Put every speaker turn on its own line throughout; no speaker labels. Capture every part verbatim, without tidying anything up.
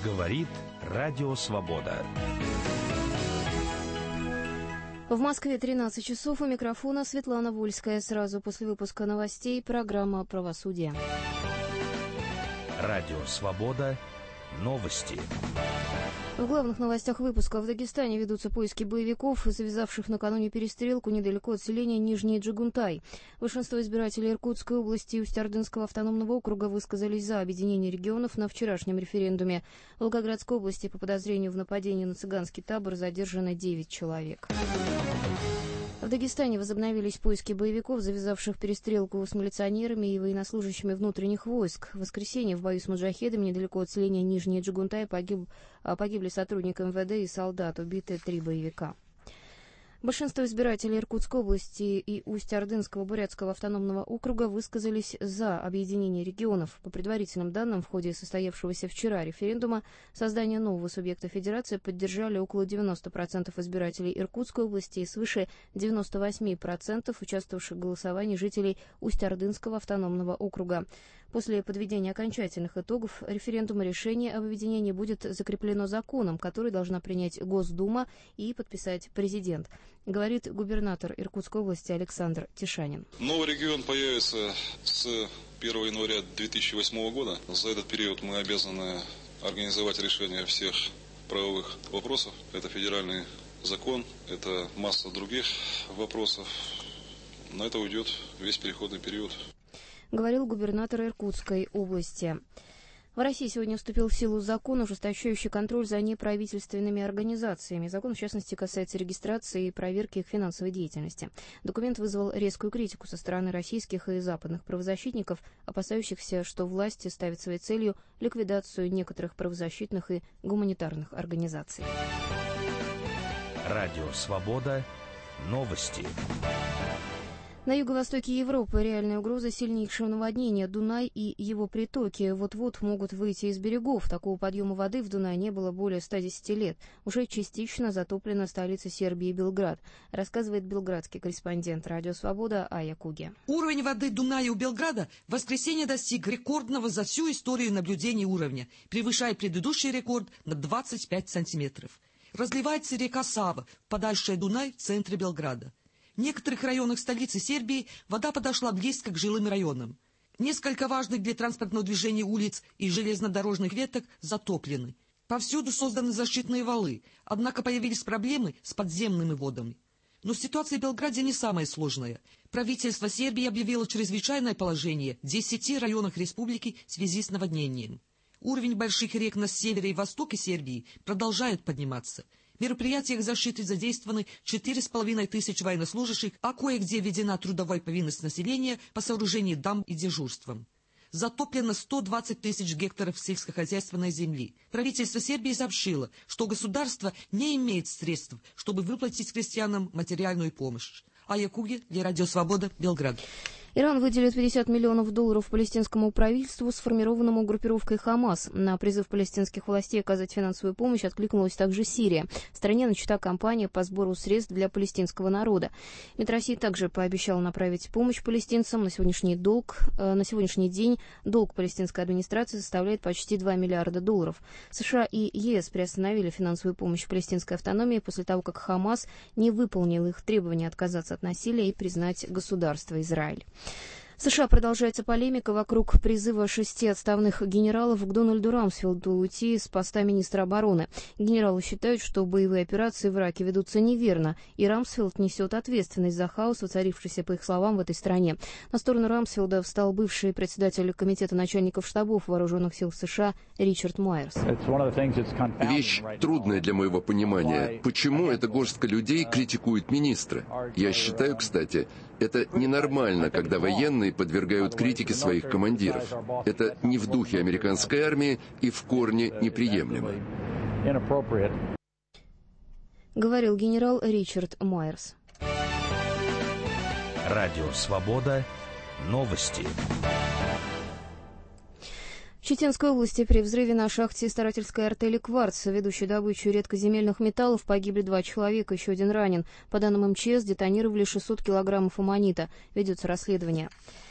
Говорит Радио Свобода.
В Москве тринадцать часов, у микрофона Светлана Вольская. Сразу после выпуска новостей программа «Правосудие».
Радио Свобода. Новости.
В главных новостях выпуска: в Дагестане ведутся поиски боевиков, завязавших накануне перестрелку недалеко от селения Нижний Джигунтай. Большинство избирателей Иркутской области и Усть-Ордынского автономного округа высказались за объединение регионов на вчерашнем референдуме. В Волгоградской области по подозрению в нападении на цыганский табор задержано девять человек. В Дагестане возобновились поиски боевиков, завязавших перестрелку с милиционерами и военнослужащими внутренних войск. В воскресенье в бою с маджахедами недалеко от селения Нижний Джигунтай погиб, погибли сотрудник эм вэ дэ и солдат, убиты три боевика. Большинство избирателей Иркутской области и Усть-Ордынского бурятского автономного округа высказались за объединение регионов. По предварительным данным, в ходе состоявшегося вчера референдума создание нового субъекта федерации поддержали около девяноста процентов избирателей Иркутской области и свыше девяноста восьми процентов участвовавших в голосовании жителей Усть-Ордынского автономного округа. После подведения окончательных итогов референдума решение об объединении будет закреплено законом, который должна принять Госдума и подписать президент, говорит губернатор Иркутской области Александр Тишанин.
Новый регион появится с первого января две тысячи восьмого года. За этот период мы обязаны организовать решение всех правовых вопросов. Это федеральный закон, это масса других вопросов. На это уйдет весь переходный период,
говорил губернатор Иркутской области. В России сегодня вступил в силу закон, ужесточающий контроль за неправительственными организациями. Закон, в частности, касается регистрации и проверки их финансовой деятельности. Документ вызвал резкую критику со стороны российских и западных правозащитников, опасающихся, что власти ставят своей целью ликвидацию некоторых правозащитных и гуманитарных организаций.
Радио Свобода. Новости.
На юго-востоке Европы реальная угроза сильнейшего наводнения. Дунай и его притоки вот-вот могут выйти из берегов. Такого подъема воды в Дунае не было более ста десяти лет. Уже частично затоплена столица Сербии Белград, рассказывает белградский корреспондент Радио Свобода Ая Куге.
Уровень воды Дуная у Белграда в воскресенье достиг рекордного за всю историю наблюдений уровня, превышая предыдущий рекорд на двадцать пять сантиметров. Разливается река Сава, впадающая в Дунай в центре Белграда. В некоторых районах столицы Сербии вода подошла близко к жилым районам. Несколько важных для транспортного движения улиц и железнодорожных веток затоплены. Повсюду созданы защитные валы, однако появились проблемы с подземными водами. Но ситуация в Белграде не самая сложная. Правительство Сербии объявило чрезвычайное положение в десяти районах республики в связи с наводнением. Уровень больших рек на севере и востоке Сербии продолжает подниматься. В мероприятиях защиты задействованы четыре с половиной тысячи военнослужащих, а кое-где введена трудовая повинность населения по сооружению дамб и дежурствам. Затоплено сто двадцать тысяч гектаров сельскохозяйственной земли. Правительство Сербии сообщило, что государство не имеет средств, чтобы выплатить крестьянам материальную помощь. Ая Куге для Радио Свобода, Белград.
Иран выделит пятьдесят миллионов долларов палестинскому правительству, сформированному группировкой «Хамас». На призыв палестинских властей оказать финансовую помощь откликнулась также Сирия. В стране начата кампания по сбору средств для палестинского народа. МИД России также пообещал направить помощь палестинцам. На сегодняшний, долг, э, на сегодняшний день долг палестинской администрации составляет почти два миллиарда долларов. США и ЕС приостановили финансовую помощь палестинской автономии после того, как «Хамас» не выполнил их требования отказаться от насилия и признать государство Израиль. В США продолжается полемика вокруг призыва шести отставных генералов к Дональду Рамсфелду уйти с поста министра обороны. Генералы считают, что боевые операции в Ираке ведутся неверно, и Рамсфелд несет ответственность за хаос, воцарившийся, по их словам, в этой стране. На сторону Рамсфелда встал бывший председатель комитета начальников штабов вооруженных сил США Ричард Майерс.
Вещь трудная для моего понимания. Почему эта горстка людей критикует министра? Я считаю, кстати, это ненормально, когда военные подвергают критике своих командиров. Это не в духе американской армии и в корне неприемлемо.
Говорил генерал Ричард Майерс.
Радио Свобода. Новости.
В Читинской области при взрыве на шахте старательской артели «Кварц», ведущей добычу редкоземельных металлов, погибли два человека, еще один ранен. По данным эм че эс, детонировали шестьсот килограммов аммонита. Ведется расследование.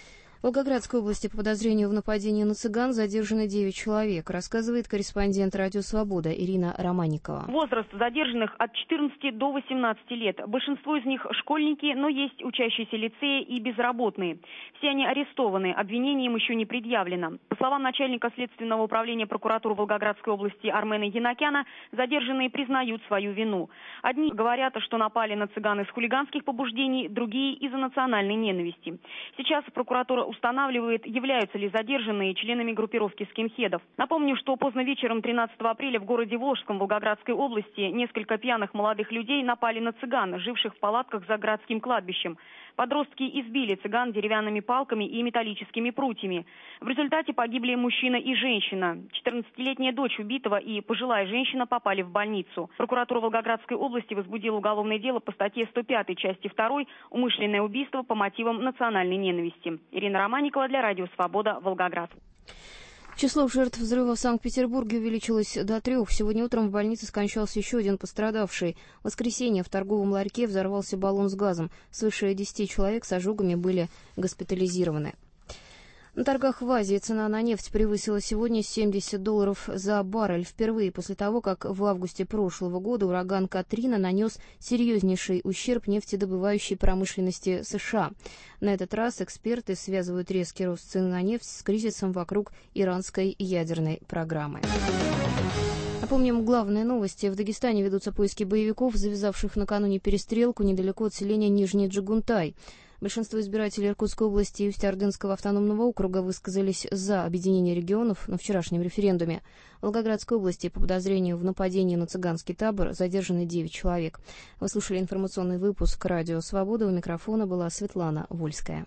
В Волгоградской области по подозрению в нападении на цыган задержаны девять человек, рассказывает корреспондент «Радио Свобода» Ирина Романникова.
Возраст задержанных от четырнадцати до восемнадцати лет. Большинство из них школьники, но есть учащиеся лицея и безработные. Все они арестованы, обвинение им еще не предъявлено. По словам начальника Следственного управления прокуратуры Волгоградской области Армена Янакяна, задержанные признают свою вину. Одни говорят, что напали на цыган из хулиганских побуждений, другие из-за национальной ненависти. Сейчас прокуратура устанавливает, являются ли задержанные членами группировки скинхедов. Напомню, что поздно вечером тринадцатого апреля в городе Волжском Волгоградской области несколько пьяных молодых людей напали на цыган, живших в палатках за городским кладбищем. Подростки избили цыган деревянными палками и металлическими прутьями. В результате погибли мужчина и женщина. четырнадцатилетняя дочь убитого и пожилая женщина попали в больницу. Прокуратура Волгоградской области возбудила уголовное дело по статье сто пятой части второй «Умышленное убийство по мотивам национальной ненависти». Ирина Романникова для Радио Свобода, Волгоград.
Число жертв взрыва в Санкт-Петербурге увеличилось до трех. Сегодня утром в больнице скончался еще один пострадавший. В воскресенье в торговом ларьке взорвался баллон с газом. Свыше десяти человек с ожогами были госпитализированы. На торгах в Азии цена на нефть превысила сегодня семьдесят долларов за баррель. Впервые после того, как в августе прошлого года ураган Катрина нанес серьезнейший ущерб нефтедобывающей промышленности США. На этот раз эксперты связывают резкий рост цен на нефть с кризисом вокруг иранской ядерной программы. Напомним, главные новости. В Дагестане ведутся поиски боевиков, завязавших накануне перестрелку недалеко от селения Нижний Джигунтай. Большинство избирателей Иркутской области и Усть-Ордынского автономного округа высказались за объединение регионов на вчерашнем референдуме. В Волгоградской области по подозрению в нападении на цыганский табор задержаны девять человек. Вы слушали информационный выпуск «Радио Свобода». У микрофона была Светлана Вольская.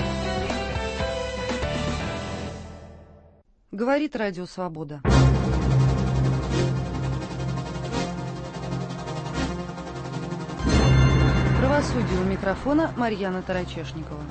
Говорит Радио Свобода. Правосудие, у микрофона Марьяна Тарачешникова.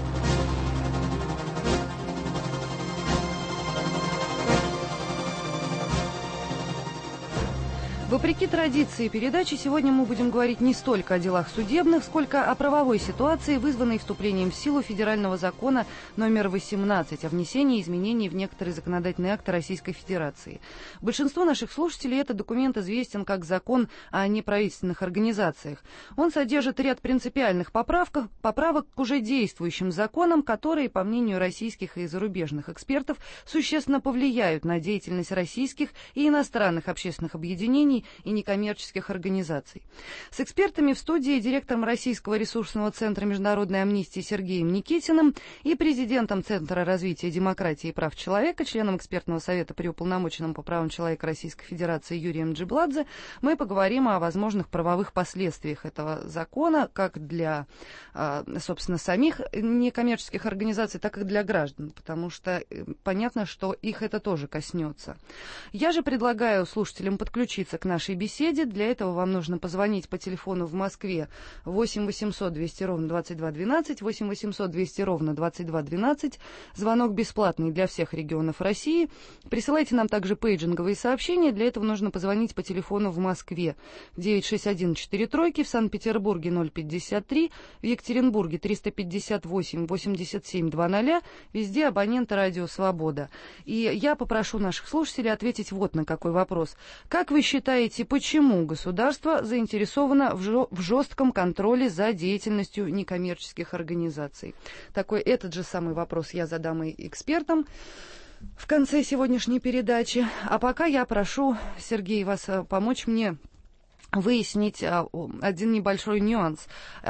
Вопреки традиции передачи, сегодня мы будем говорить не столько о делах судебных, сколько о правовой ситуации, вызванной вступлением в силу федерального закона номер восемнадцать о внесении изменений в некоторые законодательные акты Российской Федерации. Большинству наших слушателей этот документ известен как закон о неправительственных организациях. Он содержит ряд принципиальных поправок, поправок к уже действующим законам, которые, по мнению российских и зарубежных экспертов, существенно повлияют на деятельность российских и иностранных общественных объединений и некоммерческих организаций. С экспертами в студии директором Российского ресурсного центра международной амнистии Сергеем Никитиным и президентом Центра развития демократии и прав человека, членом экспертного совета при уполномоченном по правам человека Российской Федерации Юрием Джибладзе, мы поговорим о возможных правовых последствиях этого закона как для, собственно, самих некоммерческих организаций, так и для граждан, потому что понятно, что их это тоже коснется. Я же предлагаю слушателям подключиться к нашей беседе. Для этого вам нужно позвонить по телефону в Москве восемь восемьсот двести ровно двадцать два двенадцать, восемь восемьсот двести ровно двадцать два двенадцать. Звонок бесплатный для всех регионов России. Присылайте нам также пейджинговые сообщения. Для этого нужно позвонить по телефону в Москве девять шесть один четыре тройки, в Санкт-Петербурге ноль пятьдесят три, в Екатеринбурге триста пятьдесят восемь восемьдесят семь двадцать, везде абоненты Радио Свобода. И я попрошу наших слушателей ответить вот на какой вопрос. Как вы считаете, почему государство заинтересовано в жестком контроле за деятельностью некоммерческих организаций? Такой этот же самый вопрос я задам и экспертам в конце сегодняшней передачи. А пока я прошу, Сергей, вас помочь мне выяснить один небольшой нюанс.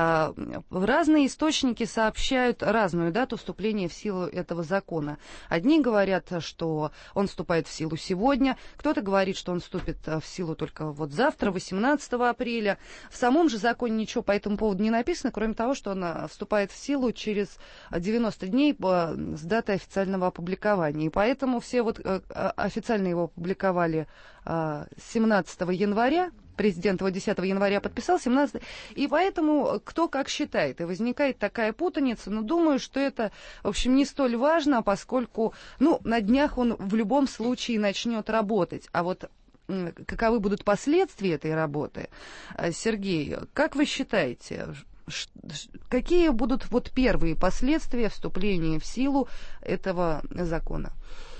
Разные источники сообщают разную дату вступления в силу этого закона. Одни говорят, что он вступает в силу сегодня, кто-то говорит, что он вступит в силу только вот завтра, восемнадцатого апреля. В самом же законе ничего по этому поводу не написано, кроме того, что он вступает в силу через девяносто дней с даты официального опубликования. И поэтому все вот официально его опубликовали семнадцатого января, президент его десятого января подписал, семнадцатого, и поэтому кто как считает. И возникает такая путаница, но думаю, что это, в общем, не столь важно, поскольку, ну, на днях он в любом случае начнет работать. А вот каковы будут последствия этой работы? Сергей, как вы считаете, Какие будут вот первые последствия вступления в силу этого закона?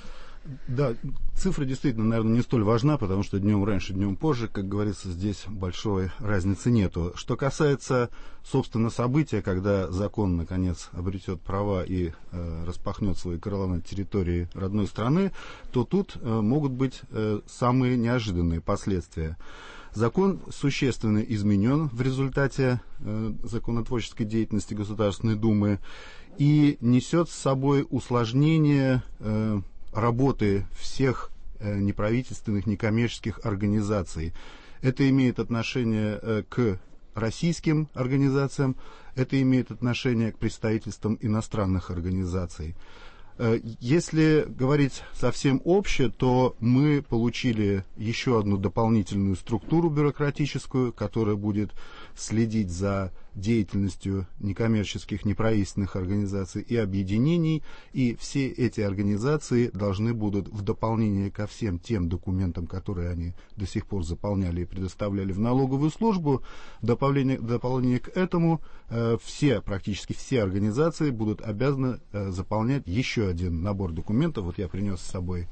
Да, цифра действительно, наверное, не столь важна, потому что днем раньше, днем позже, как говорится, здесь большой разницы нету. Что касается, собственно, события, когда закон, наконец, обретет права и э, распахнет свои крыла на территории родной страны, то тут э, могут быть э, самые неожиданные последствия. Закон существенно изменен в результате э, законотворческой деятельности Государственной Думы и несет с собой усложнение э, работы всех э, неправительственных, некоммерческих организаций. Это имеет отношение э, к российским организациям, это имеет отношение к представительствам иностранных организаций. Э, если говорить совсем обще, то мы получили еще одну дополнительную структуру бюрократическую, которая будет следить за деятельностью некоммерческих, неправительственных организаций и объединений, и все эти организации должны будут в дополнение ко всем тем документам, которые они до сих пор заполняли и предоставляли в налоговую службу, в дополнение, в дополнение к этому э, все, практически все организации будут обязаны э, заполнять еще один набор документов. Вот я принес с собой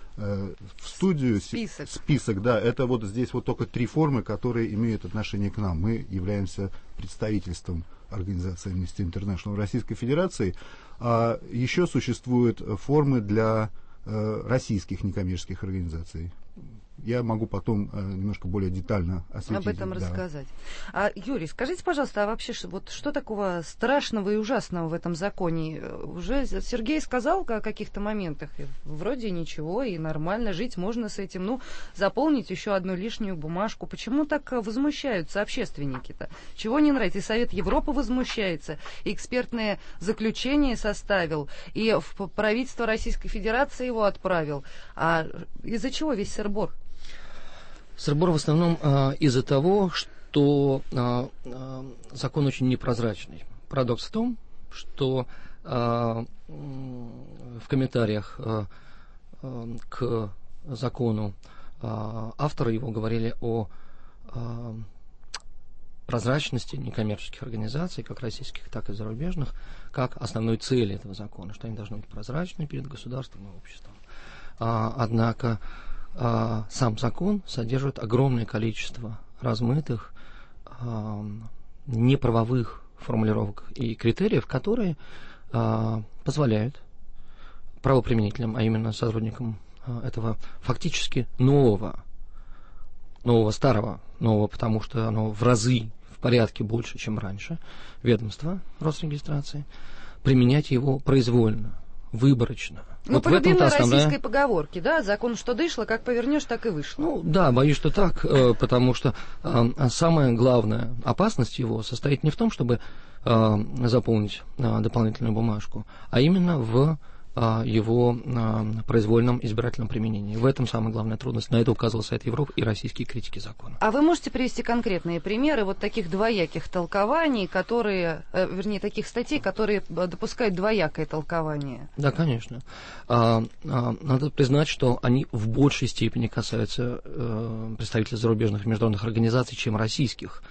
в студию
список.
список, да, это вот здесь вот только три формы, которые имеют отношение к нам. Мы являемся представительством организации Amnesty International Российской Федерации, а еще существуют формы для э, российских некоммерческих организаций. Я могу потом э, немножко более детально осветить.
Об этом
да.
рассказать. А, Юрий, скажите, пожалуйста, а вообще вот что такого страшного и ужасного в этом законе? Уже Сергей сказал о каких-то моментах, и вроде ничего, и нормально, жить можно с этим. Ну, заполнить еще одну лишнюю бумажку. Почему так возмущаются общественники-то? Чего не нравится? И Совет Европы возмущается, и экспертное заключение составил, и в правительство Российской Федерации его отправил. А из-за чего весь сыр-бор?
Сыр-бор в основном э, из-за того, что э, э, закон очень непрозрачный. Парадокс в том, что э, в комментариях э, э, к закону э, авторы его говорили о э, прозрачности некоммерческих организаций, как российских, так и зарубежных, как основной цели этого закона, что они должны быть прозрачны перед государством и обществом. А, однако а, сам закон содержит огромное количество размытых, а, неправовых формулировок и критериев, которые а, позволяют правоприменителям, а именно сотрудникам а, этого фактически нового, нового старого, нового, потому что оно в разы, в порядке больше, чем раньше, ведомства Росрегистрации, применять его произвольно, выборочно.
Ну,
вот
по любимой
основная...
российской поговорке, да, закон что дышло, как повернешь, так и вышло.
Ну, да, боюсь, что так, потому что самая главная опасность его состоит не в том, чтобы заполнить дополнительную бумажку, а именно в его произвольном избирательном применении. В этом самая главная трудность. На это указывал Совет Европы и российские критики закона.
А вы можете привести конкретные примеры вот таких двояких толкований, которые, вернее, таких статей, которые допускают двоякое толкование?
Да, конечно. Надо признать, что они в большей степени касаются представителей зарубежных международных организаций, чем российских.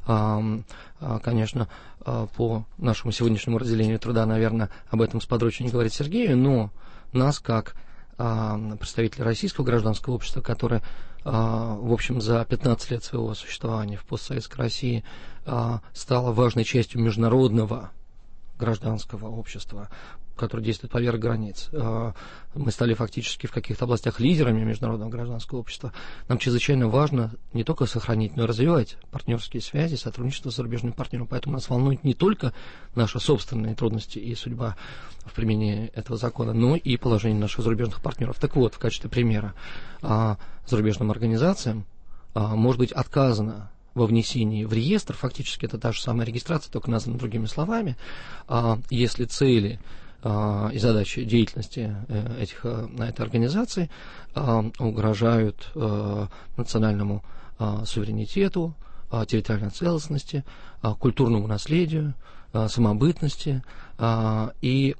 Конечно, по нашему сегодняшнему разделению труда, наверное, об этом сподручнее говорит Сергею, но нас, как представители российского гражданского общества, которое, в общем, за пятнадцать лет своего существования в постсоветской России стало важной частью международного гражданского общества, которое действует поверх границ. Мы стали фактически в каких-то областях лидерами международного гражданского общества. Нам чрезвычайно важно не только сохранить, но и развивать партнерские связи, сотрудничество с зарубежным партнером. Поэтому нас волнует не только наши собственные трудности и судьба в применении этого закона, но и положение наших зарубежных партнеров. Так вот, в качестве примера, зарубежным организациям может быть отказано во внесении в реестр, фактически это та же самая регистрация, только названа другими словами, если цели и задачи деятельности этих, этой организации угрожают национальному суверенитету, территориальной целостности, культурному наследию, самобытности и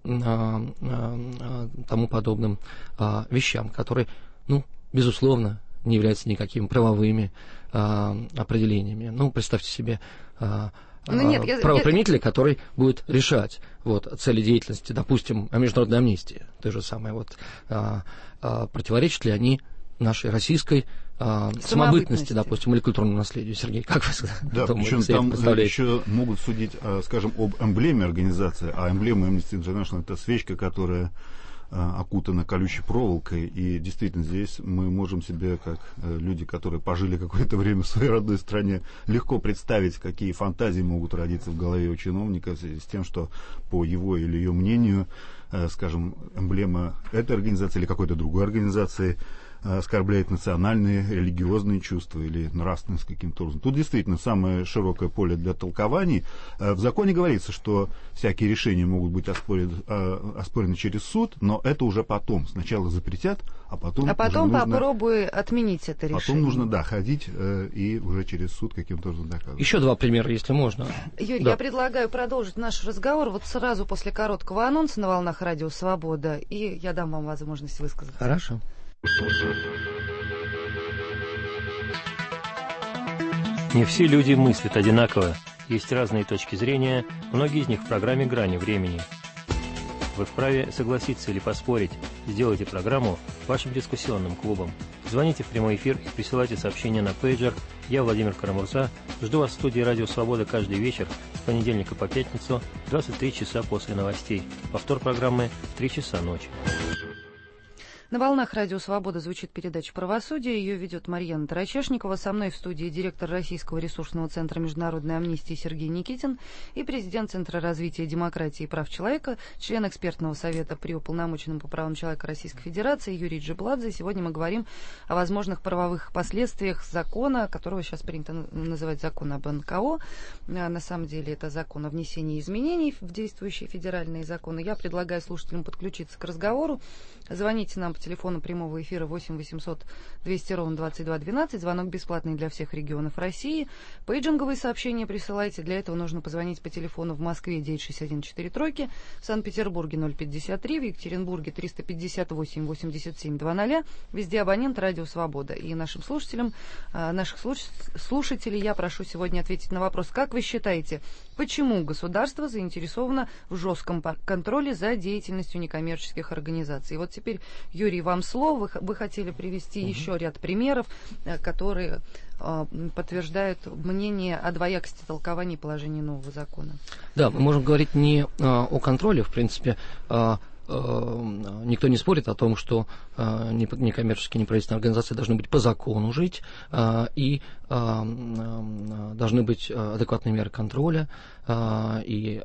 тому подобным вещам, которые, ну, безусловно, не являются никакими правовыми а, определениями. Ну, представьте себе а,
Ну, нет, я,
правоприменителя, я... который будет решать вот, цели деятельности, допустим, о международной амнистии. То же самое. Вот, а, а, противоречат ли они нашей российской а, самобытности, самобытности, допустим, или культурному наследию? Сергей, как вы
да, причем там еще могут судить, скажем, об эмблеме организации, а эмблема Amnesty International — это свечка, которая окутана колючей проволокой, и действительно здесь мы можем себе, как люди, которые пожили какое-то время в своей родной стране, легко представить, какие фантазии могут родиться в голове у чиновника в связи с тем, что по его или ее мнению, скажем, эмблема этой организации или какой-то другой организации оскорбляет национальные, религиозные чувства или нравственность каким-то образом. Тут действительно самое широкое поле для толкований. В законе говорится, что всякие решения могут быть оспорены, оспорены через суд, но это уже потом. Сначала запретят, а потом...
А потом попробуй отменить это решение.
Потом нужно, да, ходить и уже через суд каким-то образом доказывать.
Еще два примера, если можно.
Юрий, да. Я предлагаю продолжить наш разговор вот сразу после короткого анонса на волнах Радио Свобода, и я дам вам возможность высказаться.
Хорошо.
Не все люди мыслят одинаково. Есть разные точки зрения, многие из них в программе «Грани времени». Вы вправе согласиться или поспорить. Сделайте программу вашим дискуссионным клубом. Звоните в прямой эфир и присылайте сообщения на пейджер. Я Владимир Карамурза. Жду вас в студии «Радио Свобода» каждый вечер с понедельника по пятницу в двадцать три часа после новостей. Повтор программы в три часа ночи.
На волнах Радио Свобода звучит передача «Правосудие». Ее ведет Марьяна Тарачешникова. Со мной в студии директор Российского ресурсного центра международной амнистии Сергей Никитин и президент Центра развития демократии и прав человека, член экспертного совета при уполномоченном по правам человека Российской Федерации Юрий Джибладзе. Сегодня мы говорим о возможных правовых последствиях закона, которого сейчас принято называть закон об эн ка о. На самом деле это закон о внесении изменений в действующие федеральные законы. Я предлагаю слушателям подключиться к разговору. Звоните нам по телефону прямого эфира восемь восемьсот двести ровно двадцать два двенадцать. Звонок бесплатный для всех регионов России. Пейджинговые сообщения присылайте. Для этого нужно позвонить по телефону в Москве девять шесть один четыре тройки, в Санкт-Петербурге ноль пятьдесят три, в Екатеринбурге триста пятьдесят восемь восемьдесят семь двадцать. Везде абонент Радио Свобода. И нашим слушателям, наших слушателей я прошу сегодня ответить на вопрос: как вы считаете, почему государство заинтересовано в жестком контроле за деятельностью некоммерческих организаций? Вот теперь, Юрий, вам слово. Вы, вы хотели привести угу. еще ряд примеров, которые э, подтверждают мнение о двоякости толкований положений нового закона.
Да, мы можем говорить не э, о контроле, в принципе. Э, Никто не спорит о том, что э, некоммерческие неправительственные организации должны быть по закону жить, э, и э, э, должны быть адекватные меры контроля, э, и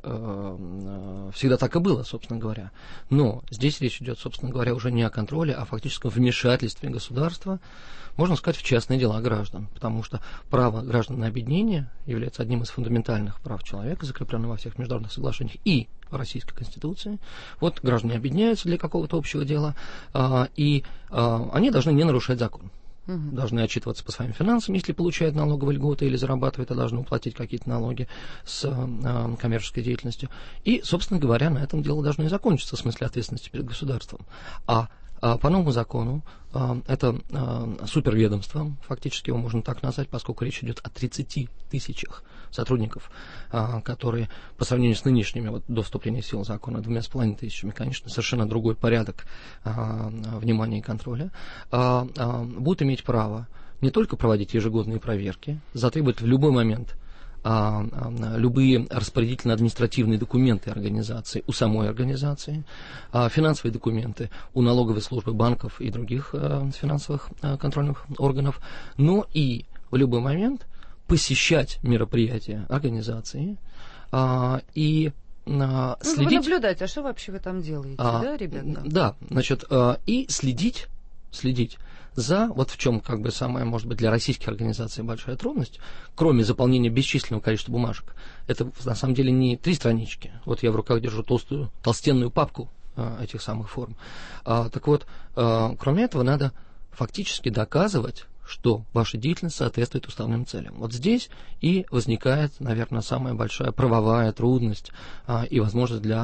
э, всегда так и было, собственно говоря. Но здесь речь идет, собственно говоря, уже не о контроле, а о фактическом вмешательстве государства, можно сказать, в частные дела граждан, потому что право граждан на объединение является одним из фундаментальных прав человека, закрепленным во всех международных соглашениях и в Российской Конституции. Вот граждане объединяются для какого-то общего дела, а, и а, они должны не нарушать закон. Угу. Должны отчитываться по своим финансам, если получают налоговые льготы или зарабатывают, а должны уплатить какие-то налоги с а, коммерческой деятельностью. И, собственно говоря, на этом дело должно и закончиться в смысле ответственности перед государством. А А по новому закону а, это а, суперведомство, фактически его можно так назвать, поскольку речь идет о тридцати тысячах сотрудников, а, которые по сравнению с нынешними, вот, до вступления в силу закона, двумя с половиной тысячами, конечно, совершенно другой порядок а, внимания и контроля, а, а, будут иметь право не только проводить ежегодные проверки, затребовать в любой момент А, а, любые распорядительно-административные документы организации у самой организации, а, финансовые документы у налоговой службы, банков и других а, финансовых а, контрольных органов, но и в любой момент посещать мероприятия организации а, и а,
ну,
следить...
Вы наблюдаете, а что вообще вы там делаете, а, да, ребята?
Да, значит, а, и следить, следить за, вот в чем, как бы, самая, может быть, для российских организаций большая трудность, кроме заполнения бесчисленного количества бумажек, это, на самом деле, не три странички. Вот я в руках держу толстую, толстенную папку а, этих самых форм. А, так вот, а, кроме этого, надо фактически доказывать, что ваша деятельность соответствует уставным целям. Вот здесь и возникает, наверное, самая большая правовая трудность а, и возможность для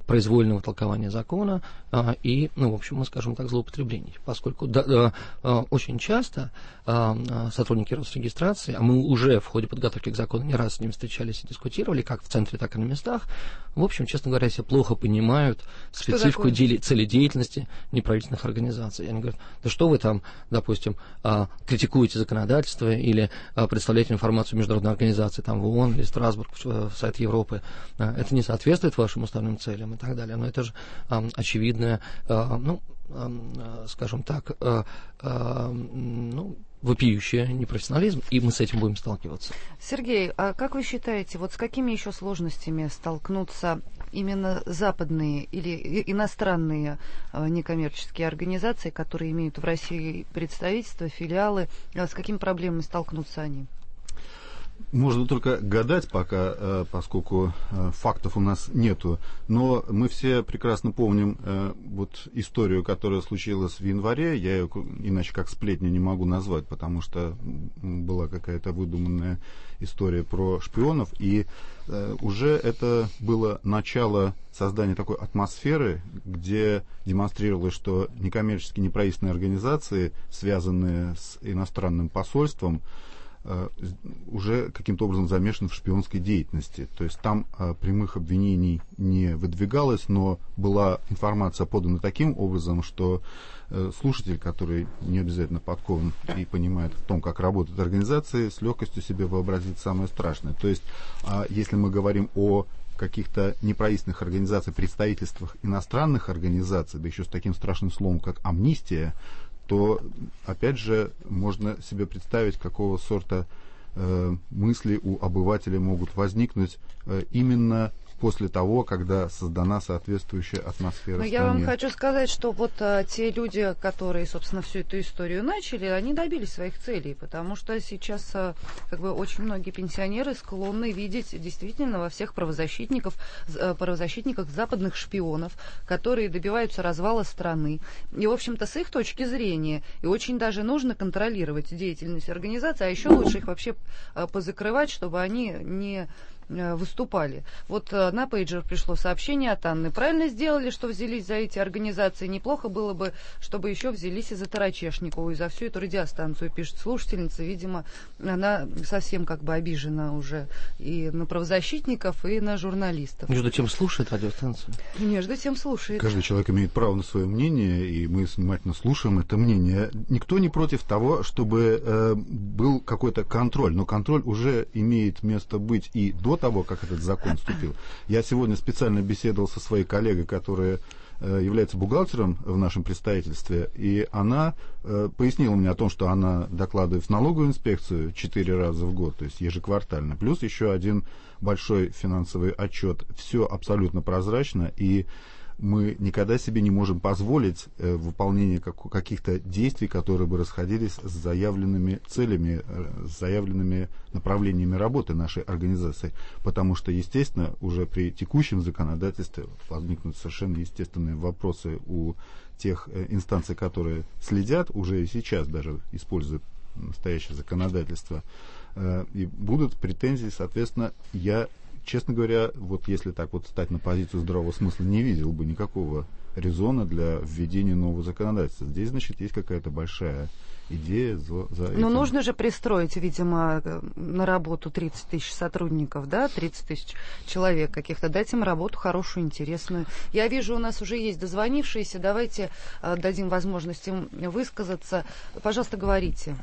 произвольного толкования закона а, и, ну, в общем, мы скажем так, злоупотреблений. Поскольку да, да, а, очень часто а, сотрудники Росрегистрации, а мы уже в ходе подготовки к закону не раз с ними встречались и дискутировали, как в центре, так и на местах, в общем, честно говоря, все плохо понимают специфику дели, цели деятельности неправительственных организаций. Они говорят, да что вы там, допустим, а, критикуете законодательство или а, представляете информацию международной организации, там, в ООН или Страсбург, в, в Совет Европы, а, это не соответствует вашим уставным целям и так далее. Но это же а, очевидное, а, ну, а, скажем так, а, а, ну, вопиющий непрофессионализм, и мы с этим будем сталкиваться.
Сергей, а как вы считаете, вот с какими еще сложностями столкнутся именно западные или иностранные э, некоммерческие организации, которые имеют в России представительства, филиалы, а с какими проблемами столкнутся они?
Можно только гадать пока, поскольку фактов у нас нету, но мы все прекрасно помним вот историю, которая случилась в январе. Я ее иначе как сплетню не могу назвать, потому что была какая-то выдуманная история про шпионов, и уже это было начало создания такой атмосферы, где демонстрировалось, что некоммерческие неправительственные организации, связанные с иностранным посольством, уже каким-то образом замешан в шпионской деятельности. То есть там а, прямых обвинений не выдвигалось, но была информация подана таким образом, что э, слушатель, который не обязательно подкован и понимает в том, как работают организации, с легкостью себе вообразит самое страшное. То есть, а, если мы говорим о каких-то неправительственных организациях, представительствах иностранных организаций, да еще с таким страшным словом, как амнистия, то, опять же, можно себе представить, какого сорта э, мысли у обывателя могут возникнуть э, именно после того, когда создана соответствующая атмосфера.
Но
в
я
стране.
вам хочу сказать, что вот а, те люди, которые, собственно, всю эту историю начали, они добились своих целей, потому что сейчас а, как бы очень многие пенсионеры склонны видеть действительно во всех правозащитников, а, правозащитниках западных шпионов, которые добиваются развала страны. И, в общем-то, с их точки зрения, и очень даже нужно контролировать деятельность организации, а еще лучше их вообще а, позакрывать, чтобы они не выступали. Вот на пейджер пришло сообщение от Анны. Правильно сделали, что взялись за эти организации. Неплохо было бы, чтобы еще взялись и за Тарачешникову, и за всю эту радиостанцию, пишет слушательница. Видимо, она совсем как бы обижена уже и на правозащитников, и на журналистов.
Между тем слушает радиостанцию.
Между тем слушает.
Каждый человек имеет право на свое мнение, и мы внимательно слушаем это мнение. Никто не против того, чтобы э, был какой-то контроль, но контроль уже имеет место быть и до того, как этот закон вступил. Я сегодня специально беседовал со своей коллегой, которая э, является бухгалтером в нашем представительстве, и она э, пояснила мне о том, что она докладывает в налоговую инспекцию четыре раза в год, то есть ежеквартально, плюс еще один большой финансовый отчет. Все абсолютно прозрачно, и мы никогда себе не можем позволить э, выполнение как, каких-то действий, которые бы расходились с заявленными целями, э, с заявленными направлениями работы нашей организации. Потому что, естественно, уже при текущем законодательстве возникнут совершенно естественные вопросы у тех э, инстанций, которые следят, уже и сейчас даже используют настоящее законодательство, э, и будут претензии, соответственно, я... Честно говоря, вот если так вот стать на позицию здравого смысла, не видел бы никакого резона для введения нового законодательства. Здесь, значит, есть какая-то большая идея за, за этим.
Ну, нужно же пристроить, видимо, на работу тридцать тысяч сотрудников, да, тридцать тысяч человек каких-то, дать им работу хорошую, интересную. Я вижу, у нас уже есть дозвонившиеся, давайте э, дадим возможность им высказаться. Пожалуйста, говорите.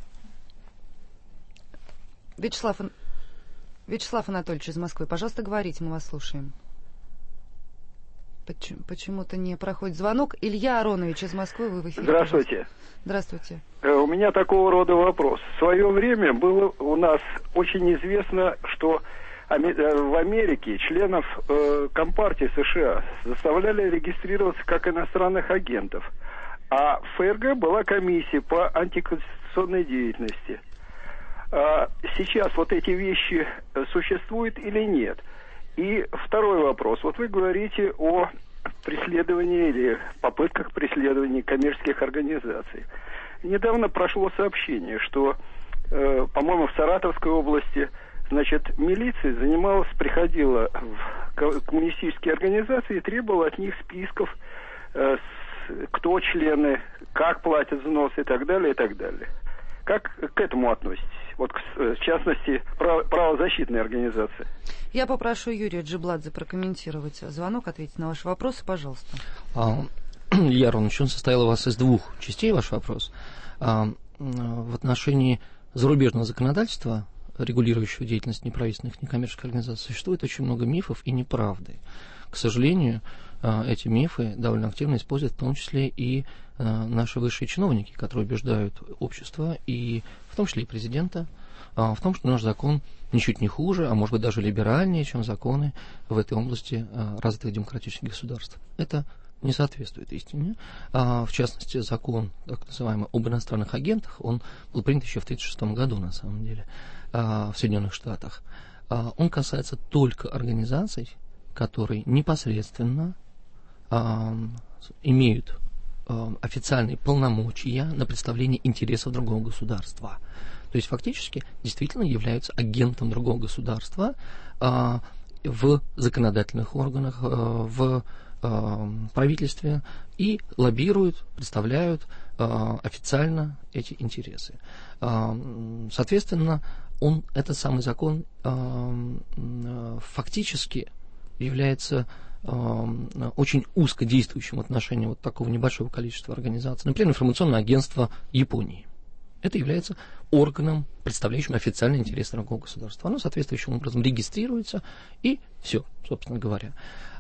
Вячеслав... Вячеслав Анатольевич из Москвы, пожалуйста, говорите, мы вас слушаем. Почему- Почему-то не проходит звонок. Илья Аронович из Москвы, вы в эфире.
Здравствуйте.
Пожалуйста. Здравствуйте.
Э, У меня такого рода вопрос. В свое время было у нас очень известно, что Аме- э, в Америке членов э, Компартии США заставляли регистрироваться как иностранных агентов, а в ФРГ была комиссия по антиконституционной деятельности. А сейчас вот эти вещи существуют или нет? И второй вопрос. Вот вы говорите о преследовании или попытках преследования коммерческих организаций. Недавно прошло сообщение, что, э, по-моему, в Саратовской области, значит, милиция занималась, приходила в коммунистические организации и требовал от них списков, э, с, кто члены, как платят взносы и так далее, и так далее. Как к этому относитесь? Вот, в частности, право, правозащитные организации.
Я попрошу Юрия Джибладзе прокомментировать звонок, ответить на ваши вопросы, пожалуйста.
Илья Аронович, он состоял у вас из двух частей, ваш вопрос. В отношении зарубежного законодательства, регулирующего деятельность неправительственных некоммерческих организаций, существует очень много мифов и неправды. К сожалению, эти мифы довольно активно используют в том числе и наши высшие чиновники, которые убеждают общество, и в том числе и президента, в том, что наш закон ничуть не хуже, а может быть даже либеральнее, чем законы в этой области развитых демократических государств. Это не соответствует истине. В частности, закон, так называемый, об иностранных агентах, он был принят еще в тысяча девятьсот тридцать шестом году, на самом деле, в Соединенных Штатах. Он касается только организаций, которые непосредственно имеют официальные полномочия на представление интересов другого государства. То есть фактически действительно являются агентом другого государства а, в законодательных органах, а, в а, правительстве и лоббируют, представляют а, официально эти интересы. А, соответственно, он, этот самый закон а, фактически является очень узко действующим в отношении вот такого небольшого количества организаций. Например, информационное агентство Японии. Это является органом, представляющим официальные интересы другого государства. Оно соответствующим образом регистрируется, и все, собственно говоря.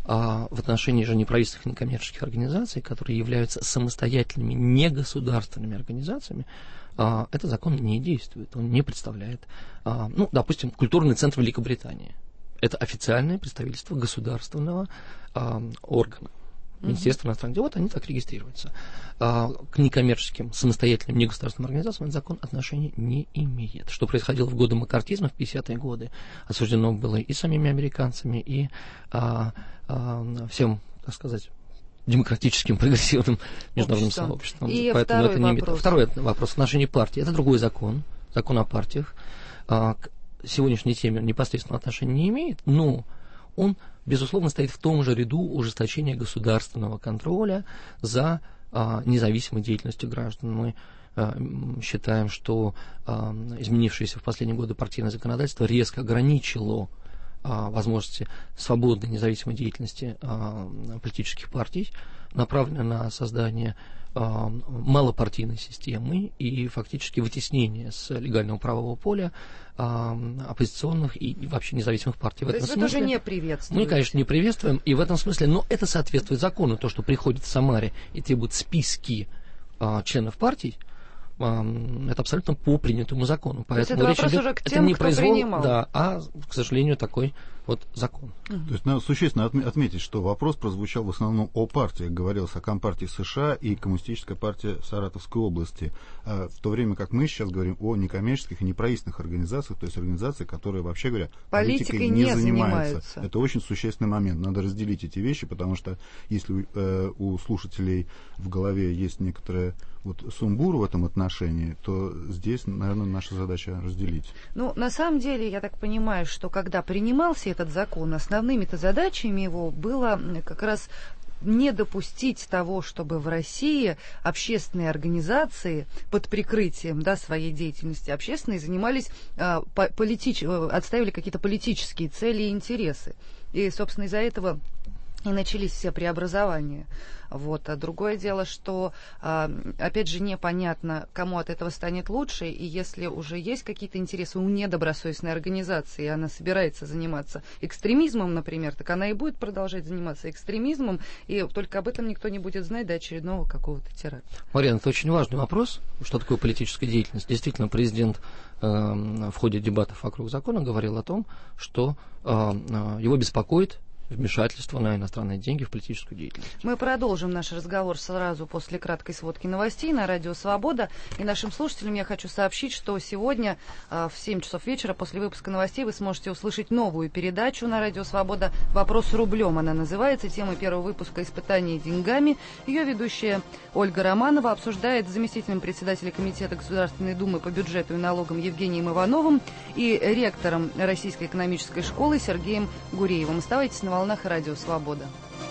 А в отношении же неправительственных и некоммерческих организаций, которые являются самостоятельными негосударственными организациями, а, этот закон не действует, он не представляет, а, ну, допустим, культурный центр Великобритании. Это официальное представительство государственного э, органа. Министерство иностранных дел, вот они так регистрируются. А, к некоммерческим, самостоятельным, негосударственным организациям этот закон отношения не имеет. Что происходило в годы маккартизма, в пятидесятые годы, осуждено было и самими американцами, и а, а, всем, так сказать, демократическим, прогрессивным международным
Обществом.
сообществом.
И
Поэтому
второй
это не имеет...
вопрос.
Второй вопрос в отношении партии. Это другой закон, закон о партиях. А, сегодняшней теме непосредственного отношения не имеет, но он, безусловно, стоит в том же ряду ужесточения государственного контроля за а, независимой деятельностью граждан. Мы а, считаем, что а, изменившееся в последние годы партийное законодательство резко ограничило а, возможности свободной независимой деятельности а, политических партий, направлено на создание малопартийной системы и фактически вытеснение с легального правового поля а, оппозиционных и, и вообще независимых партий. В
То
этом
есть
смысле
вы тоже не приветствуете?
Мы, конечно, не приветствуем, и в этом смысле, но это соответствует закону, то, что приходит в Самаре и требует списки а, членов партий, а, это абсолютно по принятому закону.
Поэтому речь идет, уже к тем,
это не
кто
произвол,
принимал.
Да, а, к сожалению, такой вот закон.
Uh-huh. То есть надо существенно отметить, что вопрос прозвучал в основном о партиях. Говорилось о Компартии США и Коммунистической партии в Саратовской области. В то время как мы сейчас говорим о некоммерческих и неправительственных организациях, то есть организации, которые, вообще говоря, политикой, политикой не, не занимаются. занимаются. Это очень существенный момент. Надо разделить эти вещи, потому что если э, у слушателей в голове есть некоторая вот сумбур в этом отношении, то здесь, наверное, наша задача разделить.
Ну, на самом деле, я так понимаю, что когда принимался этот закон, основными-то задачами его было как раз не допустить того, чтобы в России общественные организации под прикрытием, да, своей деятельности общественные занимались, а, политич... отстаивали какие-то политические цели и интересы. И, собственно, из-за этого и начались все преобразования. Вот. А другое дело, что, опять же, непонятно, кому от этого станет лучше, и если уже есть какие-то интересы у недобросовестной организации, и она собирается заниматься экстремизмом, например, так она и будет продолжать заниматься экстремизмом, и только об этом никто не будет знать до очередного какого-то теракта.
Марьяна, это очень важный вопрос, что такое политическая деятельность. Действительно, президент э, в ходе дебатов вокруг закона говорил о том, что э, его беспокоит вмешательство на иностранные деньги в политическую деятельность.
Мы продолжим наш разговор сразу после краткой сводки новостей на Радио Свобода. И нашим слушателям я хочу сообщить, что сегодня э, в семь часов вечера после выпуска новостей вы сможете услышать новую передачу на Радио Свобода «Вопрос рублем». Она называется. Тема первого выпуска «Испытание деньгами». Ее ведущая Ольга Романова обсуждает с заместителем председателя Комитета Государственной Думы по бюджету и налогам Евгением Ивановым и ректором Российской экономической школы Сергеем Гуреевым. Оставайтесь на волнах волнах Радио Свобода.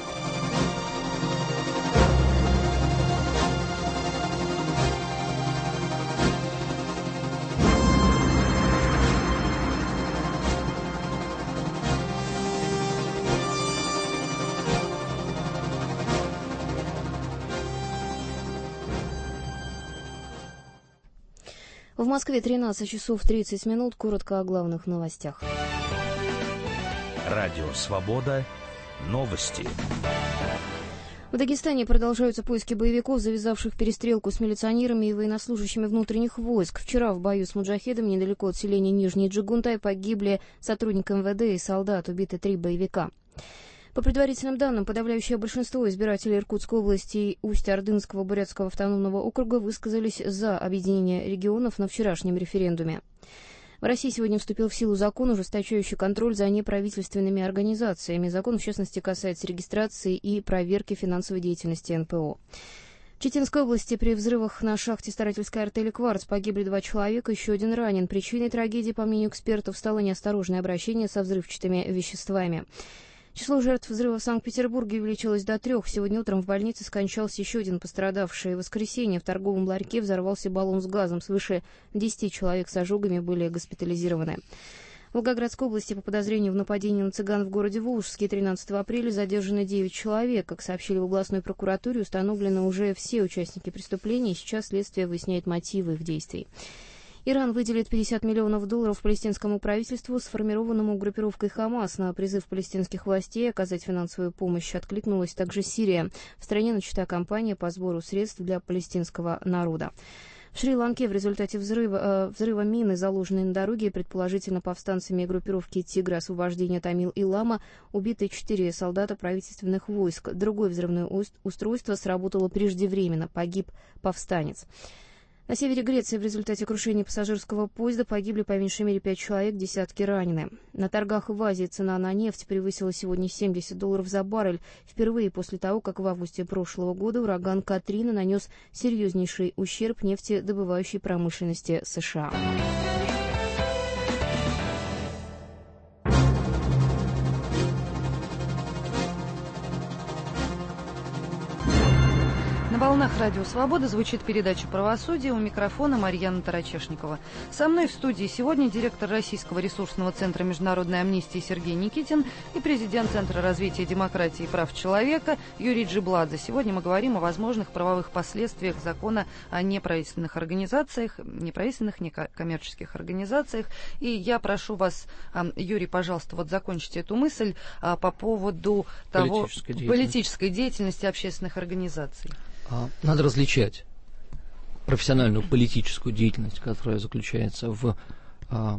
В Москве тринадцать часов тридцать минут. Коротко о главных новостях.
Радио «Свобода». Новости.
В Дагестане продолжаются поиски боевиков, завязавших перестрелку с милиционерами и военнослужащими внутренних войск. Вчера в бою с муджахедами недалеко от селения Нижний Джигунтай погибли сотрудник эм вэ дэ и солдат, убиты три боевика. По предварительным данным, подавляющее большинство избирателей Иркутской области и Усть-Ордынского Бурятского автономного округа высказались за объединение регионов на вчерашнем референдуме. В России сегодня вступил в силу закон, ужесточающий контроль за неправительственными организациями. Закон, в частности, касается регистрации и проверки финансовой деятельности эн пэ о. В Читинской области при взрывах на шахте старательской артели «Кварц» погибли два человека, еще один ранен. Причиной трагедии, по мнению экспертов, стало неосторожное обращение со взрывчатыми веществами. Число жертв взрыва в Санкт-Петербурге увеличилось до трех. Сегодня утром в больнице скончался еще один пострадавший. В воскресенье в торговом ларьке взорвался баллон с газом. Свыше десяти человек с ожогами были госпитализированы. В Волгоградской области по подозрению в нападении на цыган в городе Волжске тринадцатого апреля задержаны девять человек. Как сообщили в областной прокуратуре, установлены уже все участники преступления. Сейчас следствие выясняет мотивы их действий. Иран выделит пятьдесят миллионов долларов палестинскому правительству, сформированному группировкой «Хамас». На призыв палестинских властей оказать финансовую помощь откликнулась также Сирия. В стране начата кампания по сбору средств для палестинского народа. В Шри-Ланке в результате взрыва, э, взрыва мины, заложенной на дороге, предположительно повстанцами группировки «Тигры освобождения Тамил Илама», убиты четыре солдата правительственных войск. Другое взрывное устройство сработало преждевременно, погиб повстанец. На севере Греции в результате крушения пассажирского поезда погибли по меньшей мере пять человек, десятки ранены. На торгах в Азии цена на нефть превысила сегодня семьдесят долларов за баррель. Впервые после того, как в августе прошлого года ураган Катрина нанес серьезнейший ущерб нефтедобывающей промышленности США.
На волнах Радио Свобода звучит передача «Правосудие». У микрофона Марьяна Тарачешникова. Со мной в студии сегодня директор Российского ресурсного центра международной амнистии Сергей Никитин и президент Центра развития демократии и прав человека Юрий Джибладзе. Сегодня мы говорим о возможных правовых последствиях закона о неправительственных организациях, неправительственных, некоммерческих организациях. И я прошу вас, Юрий, пожалуйста, вот закончите эту мысль по поводу того,
политической деятельности,
политической деятельности общественных организаций.
Надо различать профессиональную политическую деятельность, которая заключается в а,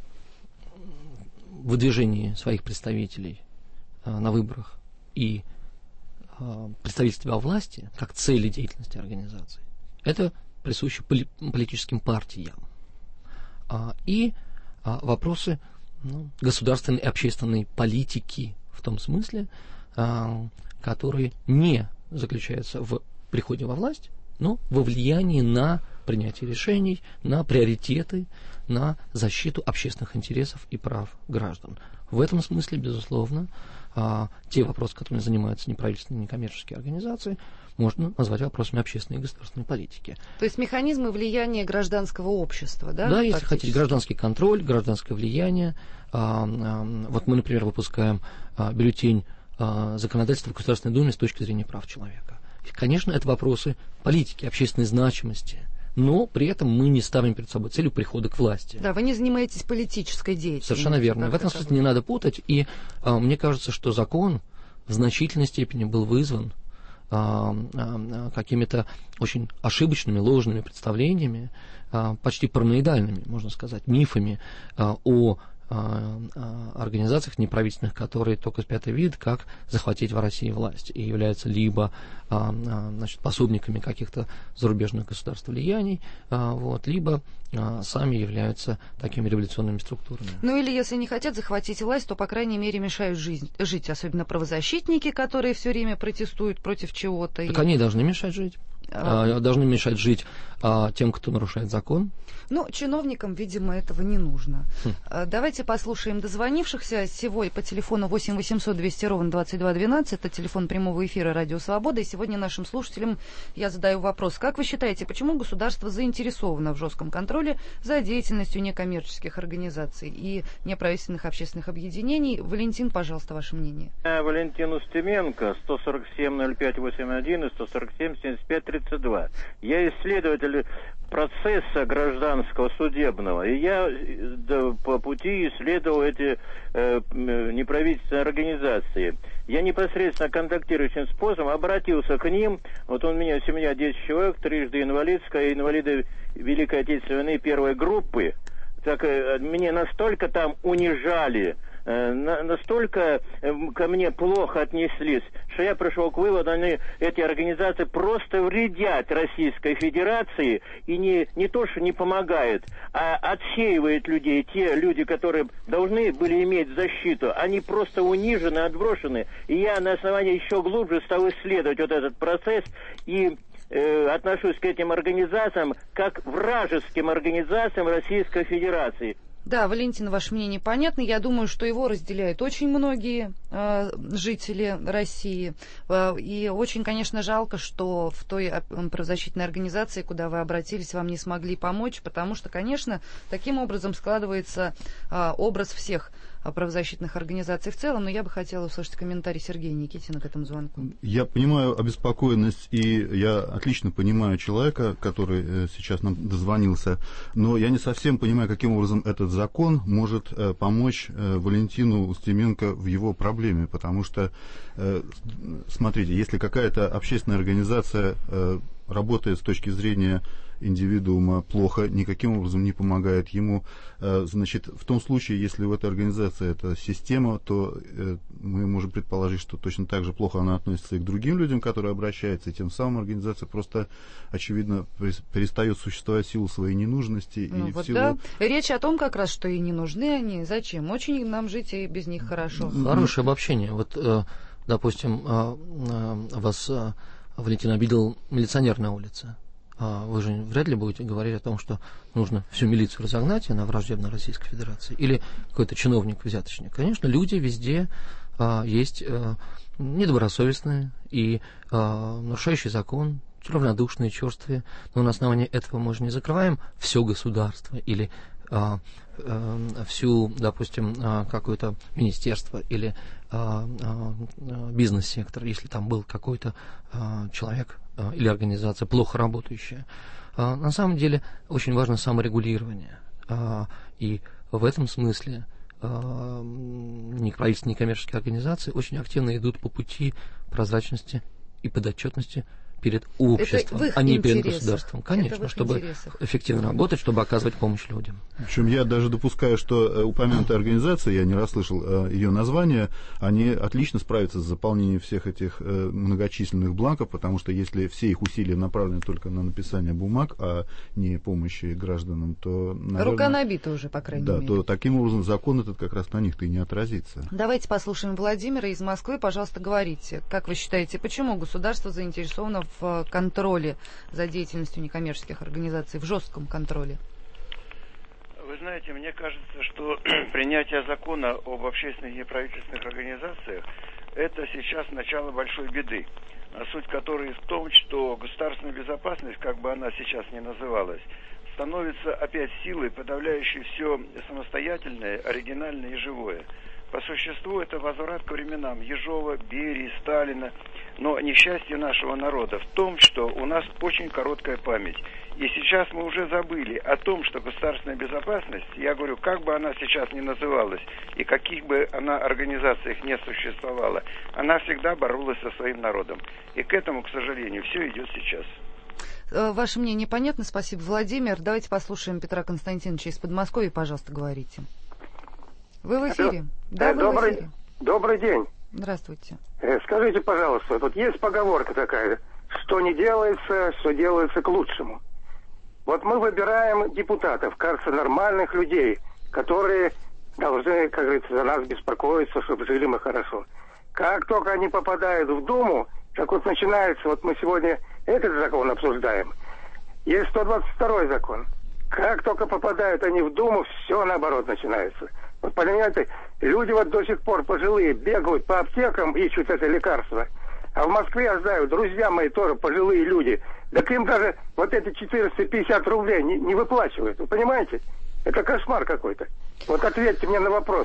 выдвижении своих представителей а, на выборах, и а, представительство во власти как цели деятельности организации. Это присуще поли- политическим партиям. А, и а, вопросы ну, государственной и общественной политики в том смысле, а, которые не заключаются в приходе во власть, но во влиянии на принятие решений, на приоритеты, на защиту общественных интересов и прав граждан. В этом смысле, безусловно, те вопросы, которыми занимаются неправительственные некоммерческие организации, можно назвать вопросами общественной и государственной политики.
То есть механизмы влияния гражданского общества, да?
Да, если хотите, гражданский контроль, гражданское влияние. Вот мы, например, выпускаем бюллетень законодательства в Государственной Думе с точки зрения прав человека. Конечно, это вопросы политики, общественной значимости, но при этом мы не ставим перед собой целью прихода к власти.
Да, вы не занимаетесь политической деятельностью.
Совершенно верно. В этом смысле не надо путать, и а, мне кажется, что закон в значительной степени был вызван а, а, какими-то очень ошибочными, ложными представлениями, а, почти параноидальными, можно сказать, мифами а, о организациях неправительственных, которые только спят и видят, как захватить в России власть, и являются либо значит, пособниками каких-то зарубежных государств влияний, вот, либо сами являются такими революционными структурами.
Ну или если не хотят захватить власть, то, по крайней мере, мешают жизнь, жить, особенно правозащитники, которые все время протестуют против чего-то.
Так
и...
они должны мешать жить. а, должны мешать жить а, тем, кто нарушает закон?
Ну, чиновникам, видимо, этого не нужно. Хм. Давайте послушаем дозвонившихся. Сегодня по телефону восемь восемьсот двести ровно двадцать два двенадцать. Это телефон прямого эфира «Радио Свобода». И сегодня нашим слушателям я задаю вопрос. Как вы считаете, почему государство заинтересовано в жестком контроле за деятельностью некоммерческих организаций и неправительственных общественных объединений? Валентин, пожалуйста, ваше мнение.
Валентин Устименко, сто сорок семь ноль пять восемьдесят один и сто сорок семь семьдесят пять тридцать два. Я исследователь процесса гражданского судебного, и я да, по пути исследовал эти э, неправительственные организации. Я непосредственно контактирующим способом обратился к ним. Вот у меня семья десять человек, трижды инвалидская, инвалиды Великой Отечественной войны первой группы. Так э, мне настолько там унижали, настолько ко мне плохо отнеслись, что я пришел к выводу, они, эти организации просто вредят Российской Федерации и не, не то, что не помогают, а отсеивают людей. Те люди, которые должны были иметь защиту, они просто унижены, отброшены. И я на основании еще глубже стал исследовать вот этот процесс и э, отношусь к этим организациям как вражеским организациям Российской Федерации.
Да, Валентин, ваше мнение понятно. Я думаю, что его разделяют очень многие э, жители России. Э, и очень, конечно, жалко, что в той правозащитной организации, куда вы обратились, вам не смогли помочь, потому что, конечно, таким образом складывается э, образ всех правозащитных организаций в целом, но я бы хотела услышать комментарий Сергея Никитина к этому звонку.
Я понимаю обеспокоенность, и я отлично понимаю человека, который сейчас нам дозвонился, но я не совсем понимаю, каким образом этот закон может помочь Валентину Устименко в его проблеме, потому что, смотрите, если какая-то общественная организация работает с точки зрения индивидуума плохо, никаким образом не помогает ему. Значит, в том случае, если в этой организации это система, то мы можем предположить, что точно так же плохо она относится и к другим людям, которые обращаются, и тем самым организация просто, очевидно, перестает существовать в силу своей ненужности.
Ну,
и
вот
в силу...
да. Речь о том как раз, что и не нужны они. Зачем? Очень нам жить и без них хорошо.
Хорошее обобщение. Вот, допустим, вас, Валентин, обидел милиционер на улице. Вы же вряд ли будете говорить о том, что нужно всю милицию разогнать, и она враждебна Российской Федерации, или какой-то чиновник-взяточник. Конечно, люди везде а, есть а, недобросовестные и а, нарушающие закон, равнодушные, черствые, но на основании этого мы же не закрываем все государство или а, а, всю, допустим, а, какое-то министерство или а, а, бизнес-сектор, если там был какой-то а, человек или организация плохо работающая. А, на самом деле очень важно саморегулирование. А, и в этом смысле а, неправительственные некоммерческие организации очень активно идут по пути прозрачности и подотчетности перед обществом, а не перед государством. Конечно, чтобы интересах. Эффективно работать, чтобы оказывать помощь людям.
Причем я даже допускаю, что упомянутая организация, я не расслышал ее название, они отлично справятся с заполнением всех этих многочисленных бланков, потому что если все их усилия направлены только на написание бумаг, а не помощи гражданам, то, наверное...
Рука набита уже, по крайней
да,
мере.
Да, то таким образом закон этот как раз на них-то и не отразится.
Давайте послушаем Владимира из Москвы. Пожалуйста, говорите, как вы считаете, почему государство заинтересовано в контроле за деятельностью некоммерческих организаций, в жестком контроле?
Вы знаете, мне кажется, что принятие закона об общественных и неправительственных организациях – это сейчас начало большой беды, суть которой в том, что государственная безопасность, как бы она сейчас ни называлась, становится опять силой, подавляющей все самостоятельное, оригинальное и живое. По существу это возврат к временам Ежова, Берии, Сталина. Но несчастье нашего народа в том, что у нас очень короткая память. И сейчас мы уже забыли о том, что государственная безопасность, я говорю, как бы она сейчас ни называлась, и каких бы она организациях не существовала, она всегда боролась со своим народом. И к этому, к сожалению, все идет сейчас.
Ваше мнение понятно? Спасибо, Владимир. Давайте послушаем Петра Константиновича из Подмосковья. Пожалуйста, говорите. Вы в эфире? Да, вы
добрый,
в эфире.
Добрый день.
Здравствуйте.
Скажите, пожалуйста, тут есть поговорка такая, что не делается, что делается к лучшему. Вот мы выбираем депутатов, кажется, нормальных людей, которые должны, как говорится, за нас беспокоиться, чтобы жили мы хорошо. Как только они попадают в Думу, как вот начинается, вот мы сегодня Этот закон обсуждаем. Есть сто двадцать второй закон. Как только попадают они в Думу, все наоборот начинается. Вот понимаете, люди вот до сих пор пожилые бегают по аптекам, ищут это лекарство. А в Москве, я знаю, друзья мои тоже пожилые люди. Так им даже вот эти четыреста пятьдесят рублей не, не выплачивают. Вы понимаете? Это кошмар какой-то. Вот ответьте мне на вопрос.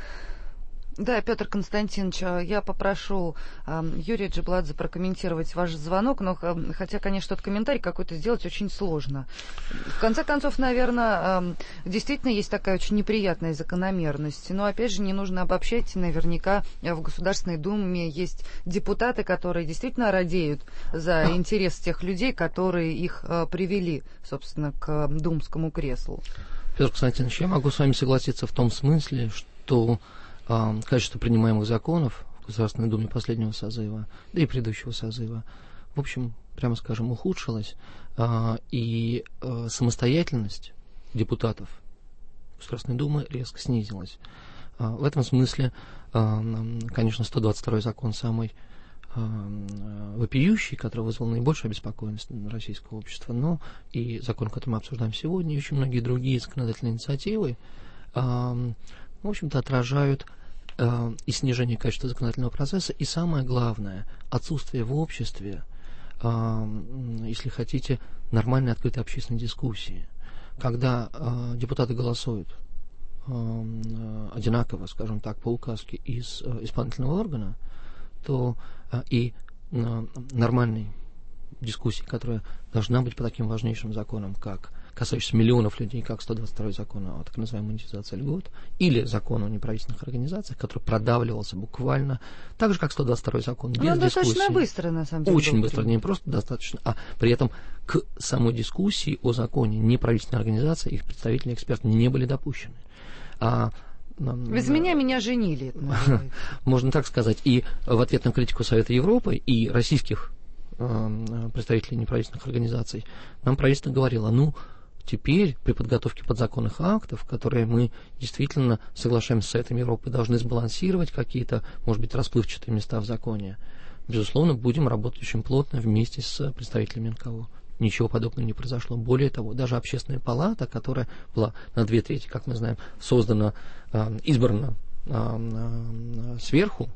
Да, Петр Константинович, я попрошу э, Юрия Джибладзе прокомментировать ваш звонок, но э, хотя, конечно, тот комментарий какой-то сделать очень сложно. В конце концов, наверное, э, действительно есть такая очень неприятная закономерность. Но, опять же, не нужно обобщать. Наверняка в Государственной Думе есть депутаты, которые действительно радеют за интерес тех людей, которые их э, привели, собственно, к думскому креслу.
Петр Константинович, я могу с вами согласиться в том смысле, что качество принимаемых законов в Государственной Думе последнего созыва, да и предыдущего созыва, в общем, прямо скажем, ухудшилось, и самостоятельность депутатов Государственной Думы резко снизилась. В этом смысле, конечно, сто двадцать второй закон самый вопиющий, который вызвал наибольшую обеспокоенность российского общества, но и закон, который мы обсуждаем сегодня, и очень многие другие законодательные инициативы, в общем-то, отражают э, и снижение качества законодательного процесса, и самое главное, отсутствие в обществе, э, если хотите, нормальной открытой общественной дискуссии. Когда э, депутаты голосуют э, одинаково, скажем так, по указке из э, исполнительного органа, то э, и э, нормальной дискуссии, которая должна быть по таким важнейшим законам, как касающимся миллионов людей, как сто двадцать второй закон о так называемой монетизации льгот, или закон о неправительственных организациях, который продавливался буквально, так же, как сто двадцать второй закон, без
Но
дискуссии.
Достаточно быстро, на самом деле.
Очень быстро, не просто достаточно, а при этом к самой дискуссии о законе неправительственной организации их представители, эксперты не были допущены. А
Без меня меня женили.
Можно так сказать. И в ответ на критику Совета Европы и российских представителей неправительственных организаций нам правительство говорило, ну, теперь при подготовке подзаконных актов, которые мы действительно соглашаемся с Советом Европы, должны сбалансировать какие-то, может быть, расплывчатые места в законе, безусловно, будем работать очень плотно вместе с представителями эн ка о. Ничего подобного не произошло. Более того, даже общественная палата, которая была на две трети, как мы знаем, создана, избрана сверху,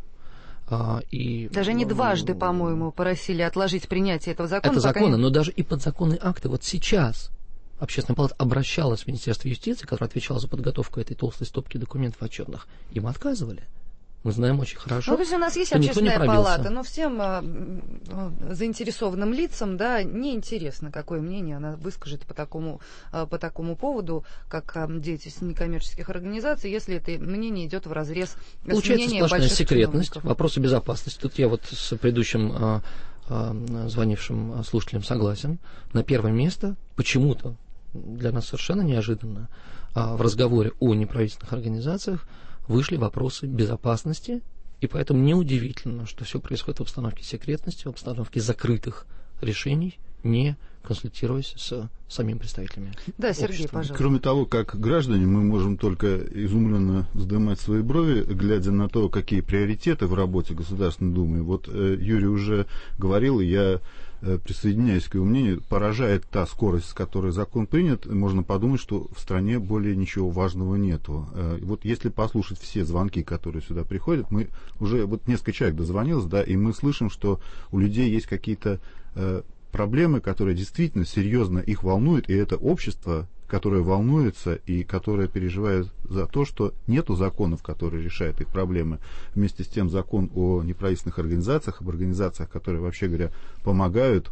и,
даже не дважды, по-моему, просили отложить принятие этого закона.
Это закона,
не...
но даже и подзаконные акты. Вот сейчас Общественная палата обращалась в Министерство юстиции, которое отвечало за подготовку этой толстой стопки документов отчетных. Им отказывали. Мы знаем очень хорошо.
Ну, то есть у нас есть общественная палата, но всем а, заинтересованным лицам, да, неинтересно, какое мнение она выскажет по такому, а, по такому поводу, как а, деятельность некоммерческих организаций, если это мнение идет вразрез с мнением больших чиновников.
Получается сплошная секретность, вопросы безопасности. Тут я вот с предыдущим а, а, звонившим слушателем согласен. На первое место почему-то для нас совершенно неожиданно а, в разговоре о неправительственных организациях вышли вопросы безопасности, и поэтому неудивительно, что все происходит в обстановке секретности, в обстановке закрытых решений, не консультируясь с самими представителями.
Да, Сергей,
общества.
пожалуйста.
Кроме того, как граждане, мы можем только изумленно вздымать свои брови, глядя на то, какие приоритеты в работе Государственной Думы. Вот э, Юрий уже говорил, и я э, присоединяюсь к его мнению, поражает та скорость, с которой закон принят, можно подумать, что в стране более ничего важного нету. Э, вот если послушать все звонки, которые сюда приходят, мы уже, вот несколько человек дозвонилось, да, и мы слышим, что у людей есть какие-то э, проблемы, которые действительно серьезно их волнуют, и это общество, которое волнуется и которое переживает за то, что нету законов, которые решают их проблемы. Вместе с тем закон о неправительственных организациях, об организациях, которые, вообще говоря, помогают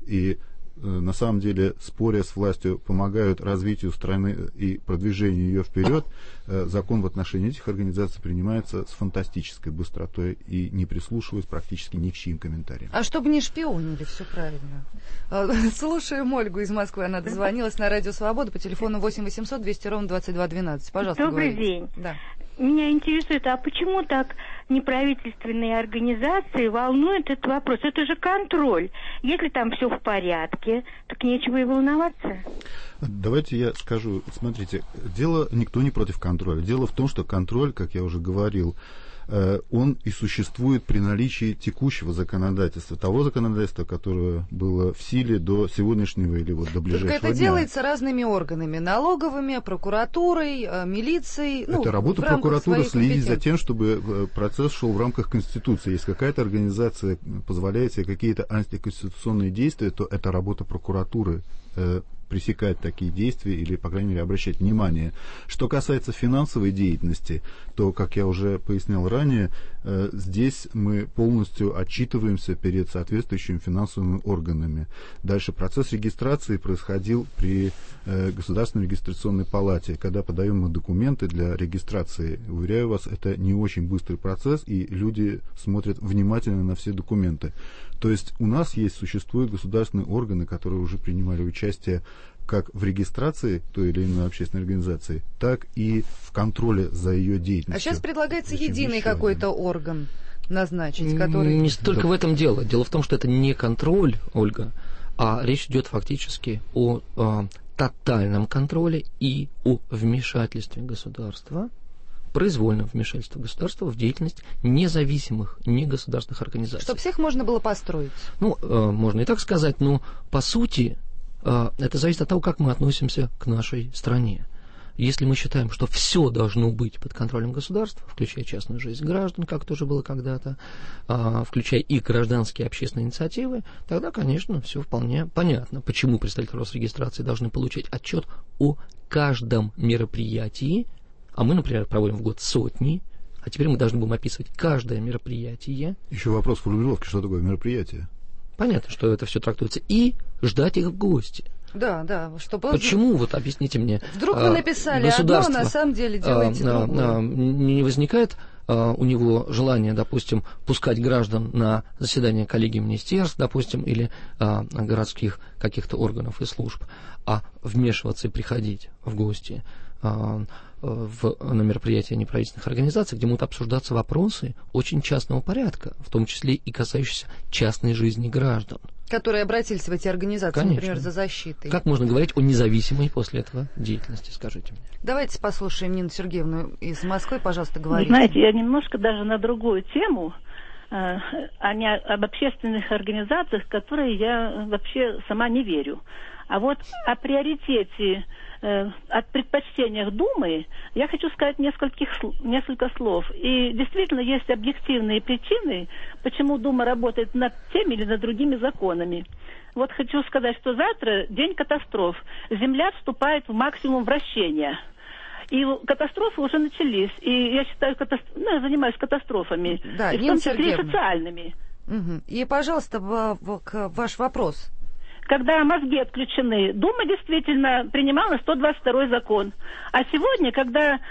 и на самом деле, споря с властью, помогают развитию страны и продвижению ее вперед, закон в отношении этих организаций принимается с фантастической быстротой и не прислушиваясь практически ни к чьим комментариям.
А чтобы не шпионили, все правильно. Слушаем Ольгу из Москвы. Она дозвонилась на Радио Свобода по телефону восемь восемьсот двести ровно двадцать два двенадцать. Пожалуйста,
Добрый
говорите.
день.
Да.
Меня интересует, а почему так неправительственные организации волнуют этот вопрос? Это же контроль. Если там все в порядке, так нечего и волноваться.
Давайте я скажу. Смотрите, дело никто не против контроля. Дело в том, что контроль, как я уже говорил, он и существует при наличии текущего законодательства, того законодательства, которое было в силе до сегодняшнего или вот до ближайшего
дня. Только это
дня.
делается разными органами, налоговыми, прокуратурой, милицией.
Это
ну,
работа прокуратуры следить за тем, чтобы процесс шел в рамках Конституции. Если какая-то организация позволяет себе какие-то антиконституционные действия, то это работа прокуратуры э, пресекать такие действия или, по крайней мере, обращать внимание. Что касается финансовой деятельности, то, как я уже пояснял ранее, э, здесь мы полностью отчитываемся перед соответствующими финансовыми органами. Дальше процесс регистрации происходил при э, Государственной регистрационной палате. Когда подаем мы документы для регистрации, уверяю вас, это не очень быстрый процесс, и люди смотрят внимательно на все документы. То есть у нас есть, существуют государственные органы, которые уже принимали участие как в регистрации той или иной общественной организации, так и в контроле за ее деятельностью.
А сейчас предлагается единый какой-то орган назначить, который...
Не столько
да.
в этом дело. Дело в том, что это не контроль, Ольга, а речь идет фактически о, о тотальном контроле и о вмешательстве государства, произвольном вмешательстве государства в деятельность независимых негосударственных организаций.
Чтобы всех можно было построить.
Ну, э, можно и так сказать, но по сути э, это зависит от того, как мы относимся к нашей стране. Если мы считаем, что все должно быть под контролем государства, включая частную жизнь граждан, как тоже было когда-то, э, включая и гражданские общественные инициативы, тогда, конечно, все вполне понятно, почему представители Росрегистрации должны получать отчет о каждом мероприятии. А мы, например, проводим в год сотни, а теперь мы должны будем описывать каждое мероприятие.
Еще вопрос формулировки, что такое мероприятие?
Понятно, что это все трактуется. И ждать их в гости.
Да, да. Чтобы...
Почему, вот объясните мне,
вдруг вы написали одно, а на самом деле делаете
а,
другое.
А, не возникает а, у него желание, допустим, пускать граждан на заседание коллегии министерств, допустим, или а, городских каких-то органов и служб, а вмешиваться и приходить в гости а, в, на мероприятия неправительственных организаций, где могут обсуждаться вопросы очень частного порядка, в том числе и касающиеся частной жизни граждан.
Которые обратились в эти организации, конечно, например, за защитой.
Как можно говорить о независимой после этого деятельности, скажите мне?
Давайте послушаем Нину Сергеевну из Москвы, пожалуйста, говорите.
Вы знаете, я немножко даже на другую тему, а не об общественных организациях, в которые я вообще сама не верю. А вот о приоритете, э, о предпочтениях Думы я хочу сказать нескольких, несколько слов. И действительно есть объективные причины, почему Дума работает над теми или над другими законами. Вот хочу сказать, что завтра день катастроф. Земля вступает в максимум вращения. И катастрофы уже начались. И я считаю, катастроф... ну, я занимаюсь катастрофами,
да,
и в том числе и социальными.
Угу. И, пожалуйста, ваш вопрос.
Когда мозги отключены, Дума действительно принимала сто двадцать второй закон. А сегодня, когда э,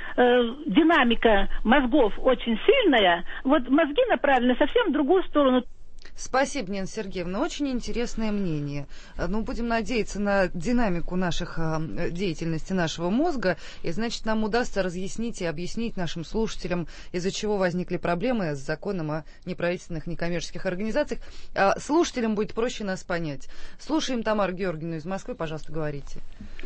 динамика мозгов очень сильная, вот мозги направлены совсем в другую сторону.
Спасибо, Нина Сергеевна. Очень интересное мнение. Ну, будем надеяться на динамику наших деятельности нашего мозга. И, значит, нам удастся разъяснить и объяснить нашим слушателям, из-за чего возникли проблемы с законом о неправительственных некоммерческих организациях. А слушателям будет проще нас понять. Слушаем Тамару Георгиевну из Москвы. Пожалуйста, говорите.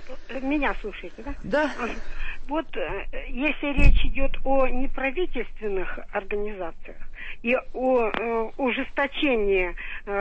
Меня слушаете, да?
Да.
Вот если речь идет о неправительственных организациях и о э, ужесточении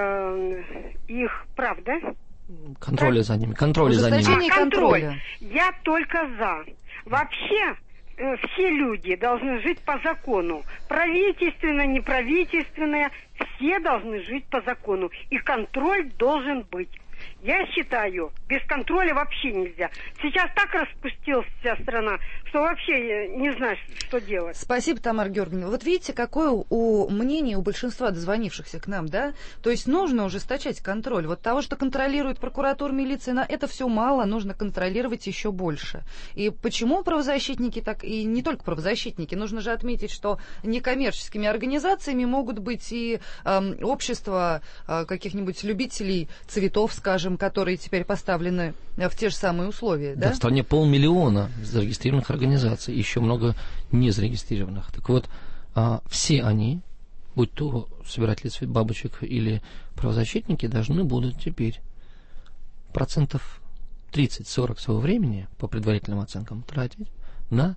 э, их прав, да?
Контроля за ними, контроля за ними.
А, контроль. Я только за. Вообще э, все люди должны жить по закону. Правительственные, неправительственные, все должны жить по закону. И контроль должен быть. Я считаю, без контроля вообще нельзя. Сейчас так распустилась вся страна, что вообще не знаешь, что делать.
Спасибо, Тамара Георгиевна. Вот видите, какое у мнение у большинства дозвонившихся к нам, да? То есть нужно ужесточать контроль. Вот того, что контролирует прокуратура, милиция, на это все мало, нужно контролировать еще больше. И почему правозащитники так, и не только правозащитники, нужно же отметить, что некоммерческими организациями могут быть и э, общества э, каких-нибудь любителей цветов, скажем, которые теперь поставлены в те же самые условия, да?
Да, в стране полмиллиона зарегистрированных организаций, еще много незарегистрированных. Так вот, а, все они, будь то собиратели цвет бабочек или правозащитники, должны будут теперь процентов тридцать-сорок своего времени, по предварительным оценкам, тратить на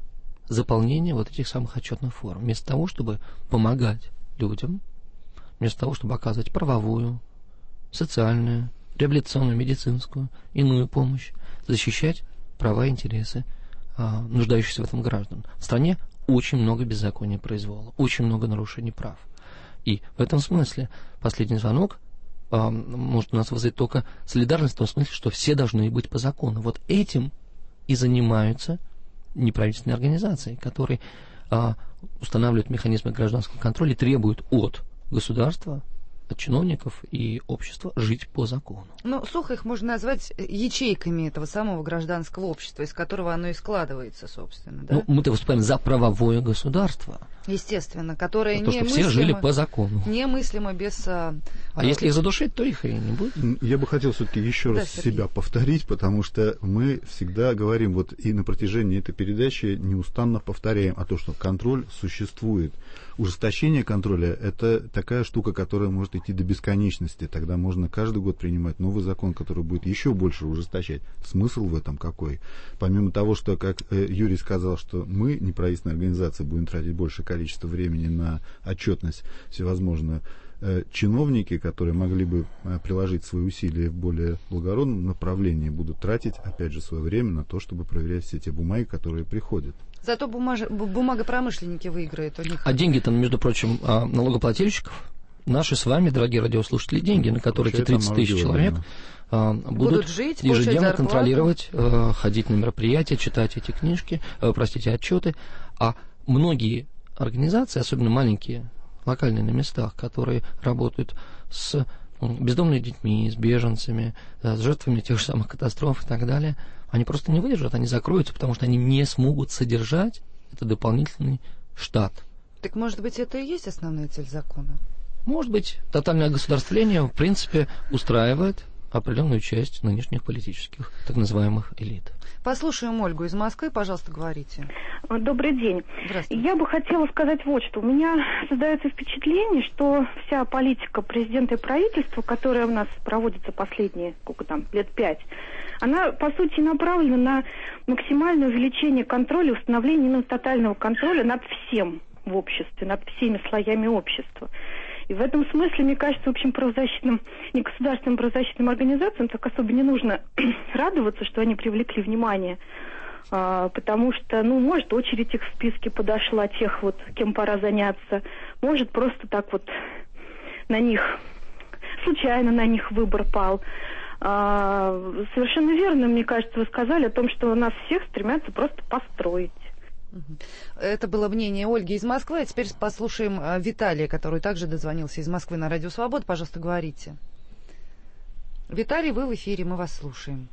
заполнение вот этих самых отчетных форм. Вместо того, чтобы помогать людям, вместо того, чтобы оказывать правовую, социальную, реабилитационную, медицинскую, иную помощь, защищать права и интересы а, нуждающихся в этом граждан. В стране очень много беззакония произвола, очень много нарушений прав. И в этом смысле последний звонок а, может у нас вызвать только солидарность в том смысле, что все должны быть по закону. Вот этим и занимаются неправительственные организации, которые а, устанавливают механизмы гражданского контроля и требуют от государства, от чиновников и общества жить по закону.
Ну, сухо их можно назвать ячейками этого самого гражданского общества, из которого оно и складывается, собственно. Да?
Ну, мы-то выступаем за правовое государство.
Естественно, которое
то,
немыслимо,
все жили по закону.
Немыслимо без... А,
а если их задушить, то их и не будет.
Я бы хотел все-таки еще
да,
раз
Сергей.
себя повторить, потому что мы всегда говорим, вот и на протяжении этой передачи неустанно повторяем о том, что контроль существует. Ужесточение контроля – это такая штука, которая может идти до бесконечности. Тогда можно каждый год принимать новый закон, который будет еще больше ужесточать. Смысл в этом какой? Помимо того, что, как э, Юрий сказал, что мы, неправительственные организации, будем тратить большее количество времени на отчетность всевозможную, э, чиновники, которые могли бы э, приложить свои усилия в более благородном направлении, будут тратить, опять же, свое время на то, чтобы проверять все те бумаги, которые приходят.
Зато бумаж... бумагопромышленники выиграют у них.
А деньги-то, между прочим, налогоплательщиков, наши с вами, дорогие радиослушатели, деньги, на которые эти тридцать тысяч человек будут, будут жить, ежедневно контролировать, ходить на мероприятия, читать эти книжки, простите, отчеты. А многие организации, особенно маленькие, локальные на местах, которые работают с бездомными детьми, с беженцами, с жертвами тех же самых катастроф и так далее, они просто не выдержат, они закроются, потому что они не смогут содержать этот дополнительный штат.
Так, может быть, это и есть основная цель закона?
Может быть, тотальное государствление, в принципе, устраивает определенную часть нынешних политических, так называемых, элит.
Послушаем Ольгу из Москвы, пожалуйста, говорите.
Добрый день.
Здравствуйте.
Я бы хотела сказать вот что. У меня создается впечатление, что вся политика президента и правительства, которая у нас проводится последние, сколько там, лет пять, она, по сути, направлена на максимальное увеличение контроля, установление именно тотального контроля над всем в обществе, над всеми слоями общества. И в этом смысле, мне кажется, в общем, правозащитным, негосударственным правозащитным организациям так особо не нужно радоваться, что они привлекли внимание, а, потому что, ну, может, очередь их в списке подошла, тех вот, кем пора заняться, может, просто так вот на них, случайно на них выбор пал. А, совершенно верно, мне кажется, вы сказали о том, что нас всех стремятся просто построить.
Это было мнение Ольги из Москвы. А теперь послушаем Виталия, который также дозвонился из Москвы на Радио Свобода. Пожалуйста, говорите. Виталий, вы в эфире, мы вас слушаем.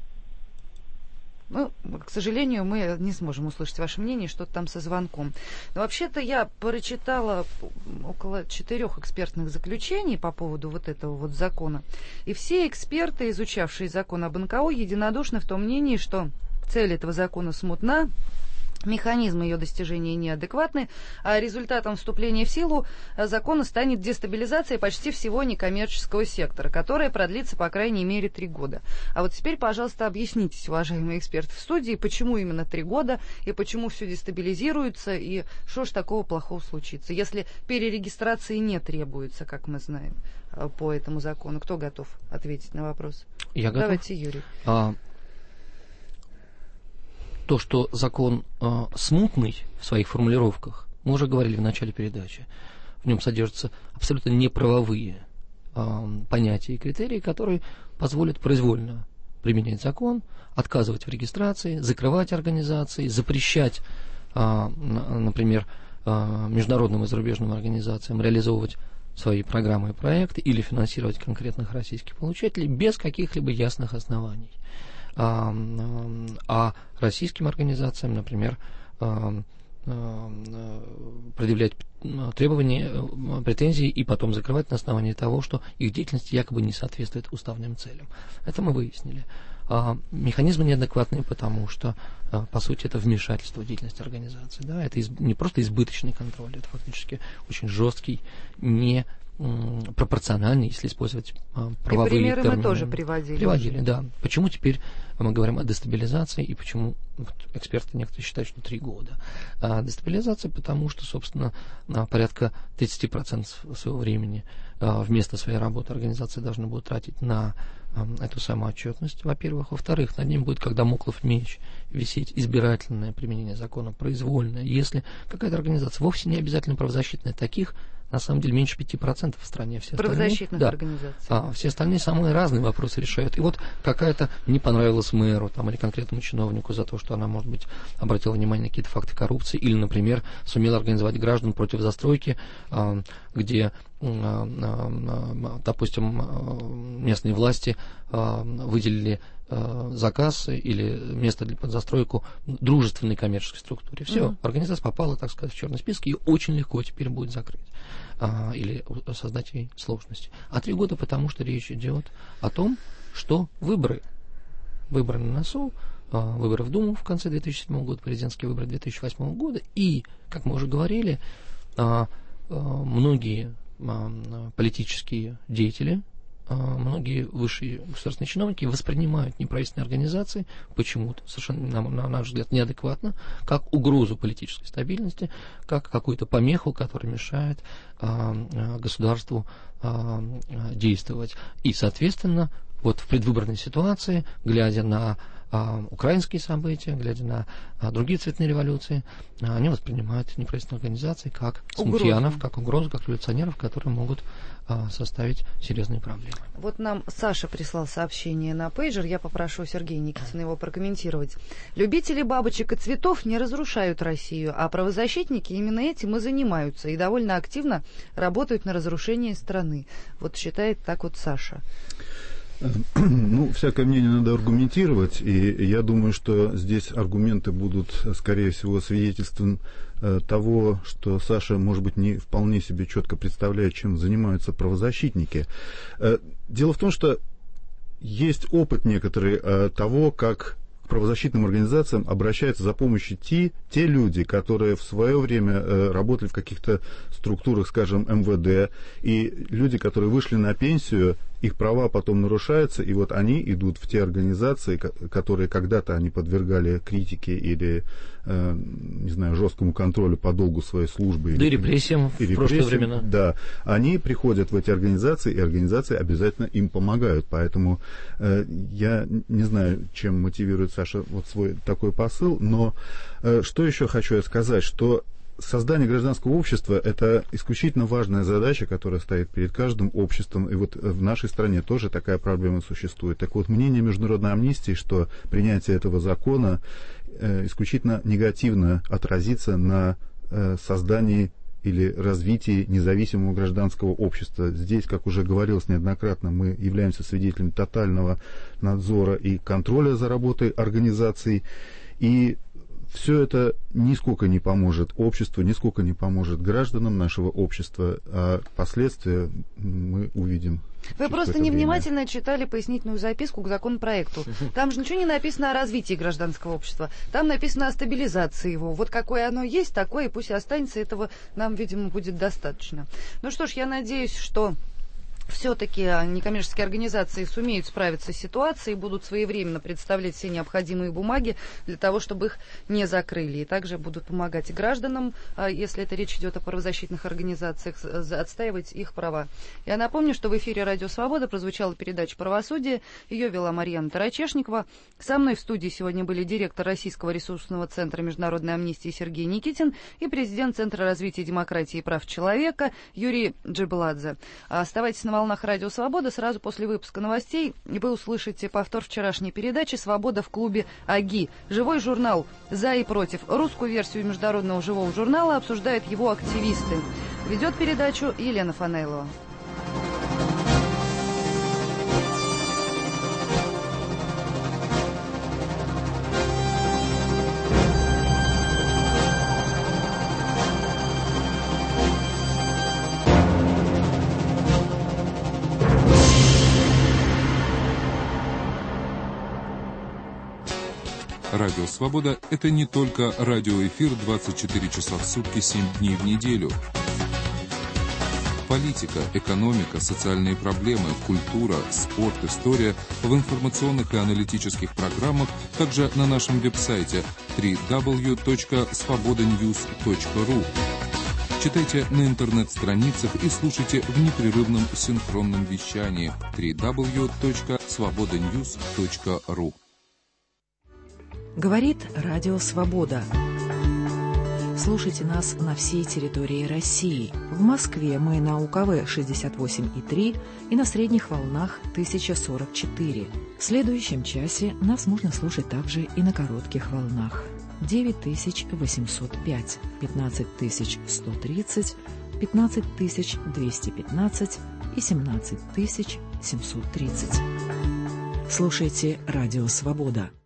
Ну, к сожалению, мы не сможем услышать ваше мнение, что-то там со звонком. Но вообще-то я прочитала около четырех экспертных заключений по поводу вот этого вот закона. И все эксперты, изучавшие закон об эн ка о, единодушны в том мнении, что цель этого закона смутна, механизмы ее достижения неадекватны, а результатом вступления в силу закона станет дестабилизация почти всего некоммерческого сектора, которая продлится по крайней мере три года. А вот теперь, пожалуйста, объяснитесь, уважаемые эксперты в студии, почему именно три года, и почему все дестабилизируется, и что ж такого плохого случится, если перерегистрации не требуется, как мы знаем, по этому закону. Кто готов ответить на вопрос?
Я готов.
Давайте, Юрий.
А... То, что закон э, смутный в своих формулировках, мы уже говорили в начале передачи. В нем содержатся абсолютно неправовые э, понятия и критерии, которые позволят произвольно применять закон, отказывать в регистрации, закрывать организации, запрещать, э, например, э, международным и зарубежным организациям реализовывать свои программы и проекты или финансировать конкретных российских получателей без каких-либо ясных оснований. А, а российским организациям, например, предъявлять требования, претензии и потом закрывать на основании того, что их деятельность якобы не соответствует уставным целям. Это мы выяснили. А механизмы неадекватные, потому что, по сути, это вмешательство в деятельность организации. Да? Это из, не просто избыточный контроль, это фактически очень жесткий, не пропорциональны, если использовать а, правовые термины.
И примеры мы тоже приводили.
Приводили, да. Почему теперь мы говорим о дестабилизации, и почему вот, эксперты некоторые считают, что три года. А дестабилизация, потому что, собственно, порядка тридцать процентов своего времени а, вместо своей работы организации должны будут тратить на а, эту самоотчетность, во-первых. Во-вторых, над ним будет, как дамоклов меч, висеть избирательное применение закона, произвольное. Если какая-то организация, вовсе не обязательно правозащитная, таких на самом деле меньше пяти процентов в стране. Все
правозащитных
да,
организаций.
А, все остальные самые разные вопросы решают. И вот какая-то не понравилась мэру там, или конкретному чиновнику за то, что она, может быть, обратила внимание на какие-то факты коррупции, или, например, сумела организовать граждан против застройки, а, где, а, а, допустим, местные власти а, выделили а, заказ или место для под застройку дружественной коммерческой структуре. Все, mm-hmm. организация попала, так сказать, в черный список, и очень легко теперь будет закрыть. А, или создать ей сложности. А три года, потому что речь идет о том, что выборы. Выборы на носу, а, выборы в Думу в конце две тысячи седьмого года, президентские выборы две тысячи восьмого года. И, как мы уже говорили, а, а, многие а, политические деятели, а, многие высшие государственные чиновники воспринимают неправительственные организации почему-то, совершенно, на, на наш взгляд, неадекватно, как угрозу политической стабильности, как какую-то помеху, которая мешает а, государству а, действовать. И, соответственно, вот в предвыборной ситуации, глядя на а, украинские события, глядя на а, другие цветные революции, а, они воспринимают неправительственные организации как смутьянов, как угрозу, как революционеров, которые могут а, составить серьезные проблемы.
Вот нам Саша прислал сообщение на пейджер, я попрошу Сергея Никитина его прокомментировать. Любители бабочек и цветов не разрушают Россию, а правозащитники именно этим и занимаются, и довольно активно работают на разрушение страны. Вот считает так вот Саша.
Ну, всякое мнение надо аргументировать, и я думаю, что здесь аргументы будут, скорее всего, свидетельством э, того, что Саша, может быть, не вполне себе четко представляет, чем занимаются правозащитники. Э, дело в том, что есть опыт некоторый э, того, как к правозащитным организациям обращаются за помощью те, те люди, которые в свое время э, работали в каких-то структурах, скажем, эм вэ дэ, и люди, которые вышли на пенсию, их права потом нарушаются, и вот они идут в те организации, которые когда-то они подвергали критике или, э, не знаю, жесткому контролю по долгу своей службы.
Да
или,
и репрессиям
и
в прошлые времена.
Да, они приходят в эти организации, и организации обязательно им помогают. Поэтому э, я не знаю, чем мотивирует Саша вот свой такой посыл, но э, что еще хочу я сказать, что создание гражданского общества – это исключительно важная задача, которая стоит перед каждым обществом. И вот в нашей стране тоже такая проблема существует. Так вот, мнение Международной амнистии, что принятие этого закона э, исключительно негативно отразится на э, создании или развитии независимого гражданского общества. Здесь, как уже говорилось неоднократно, мы являемся свидетелями тотального надзора и контроля за работой организаций. И все это нисколько не поможет обществу, нисколько не поможет гражданам нашего общества, а последствия мы увидим.
Вы просто невнимательно время. читали пояснительную записку к законопроекту. Там же ничего не написано о развитии гражданского общества. Там написано о стабилизации его. Вот какое оно есть, такое, и пусть останется. Этого нам, видимо, будет достаточно. Ну что ж, я надеюсь, что все-таки некоммерческие организации сумеют справиться с ситуацией и будут своевременно представлять все необходимые бумаги для того, чтобы их не закрыли. И также будут помогать и гражданам, если это речь идет о правозащитных организациях, отстаивать их права. Я напомню, что в эфире «Радио Свобода» прозвучала передача «Правосудие». Ее вела Марьяна Тарачешникова. Со мной в студии сегодня были директор Российского ресурсного центра международной амнистии Сергей Никитин и президент Центра развития демократии и прав человека Юрий Джибаладзе. Оставайтесь на волнах «Радио Свобода». Сразу после выпуска новостей вы услышите повтор вчерашней передачи «Свобода в клубе АГИ». Живой журнал «За и против». Русскую версию международного живого журнала обсуждают его активисты. Ведет передачу Елена Фанейлова.
Радио «Свобода» — это не только радиоэфир двадцать четыре часа в сутки, семь дней в неделю. Политика, экономика, социальные проблемы, культура, спорт, история в информационных и аналитических программах, также на нашем веб-сайте дабл ю дабл ю дабл ю точка свобода ньюс точка ру. Читайте на интернет-страницах и слушайте в непрерывном синхронном вещании дабл ю дабл ю дабл ю точка свобода ньюс точка ру.
Говорит Радио Свобода. Слушайте нас на всей территории России. В Москве мы на УКВ шестьдесят восемь и три и на средних волнах тысяча сорок четыре. В следующем часе нас можно слушать также и на коротких волнах. девять тысяч восемьсот пять, пятнадцать тысяч сто тридцать, пятнадцать тысяч двести пятнадцать и семнадцать тысяч семьсот тридцать. Слушайте Радио Свобода.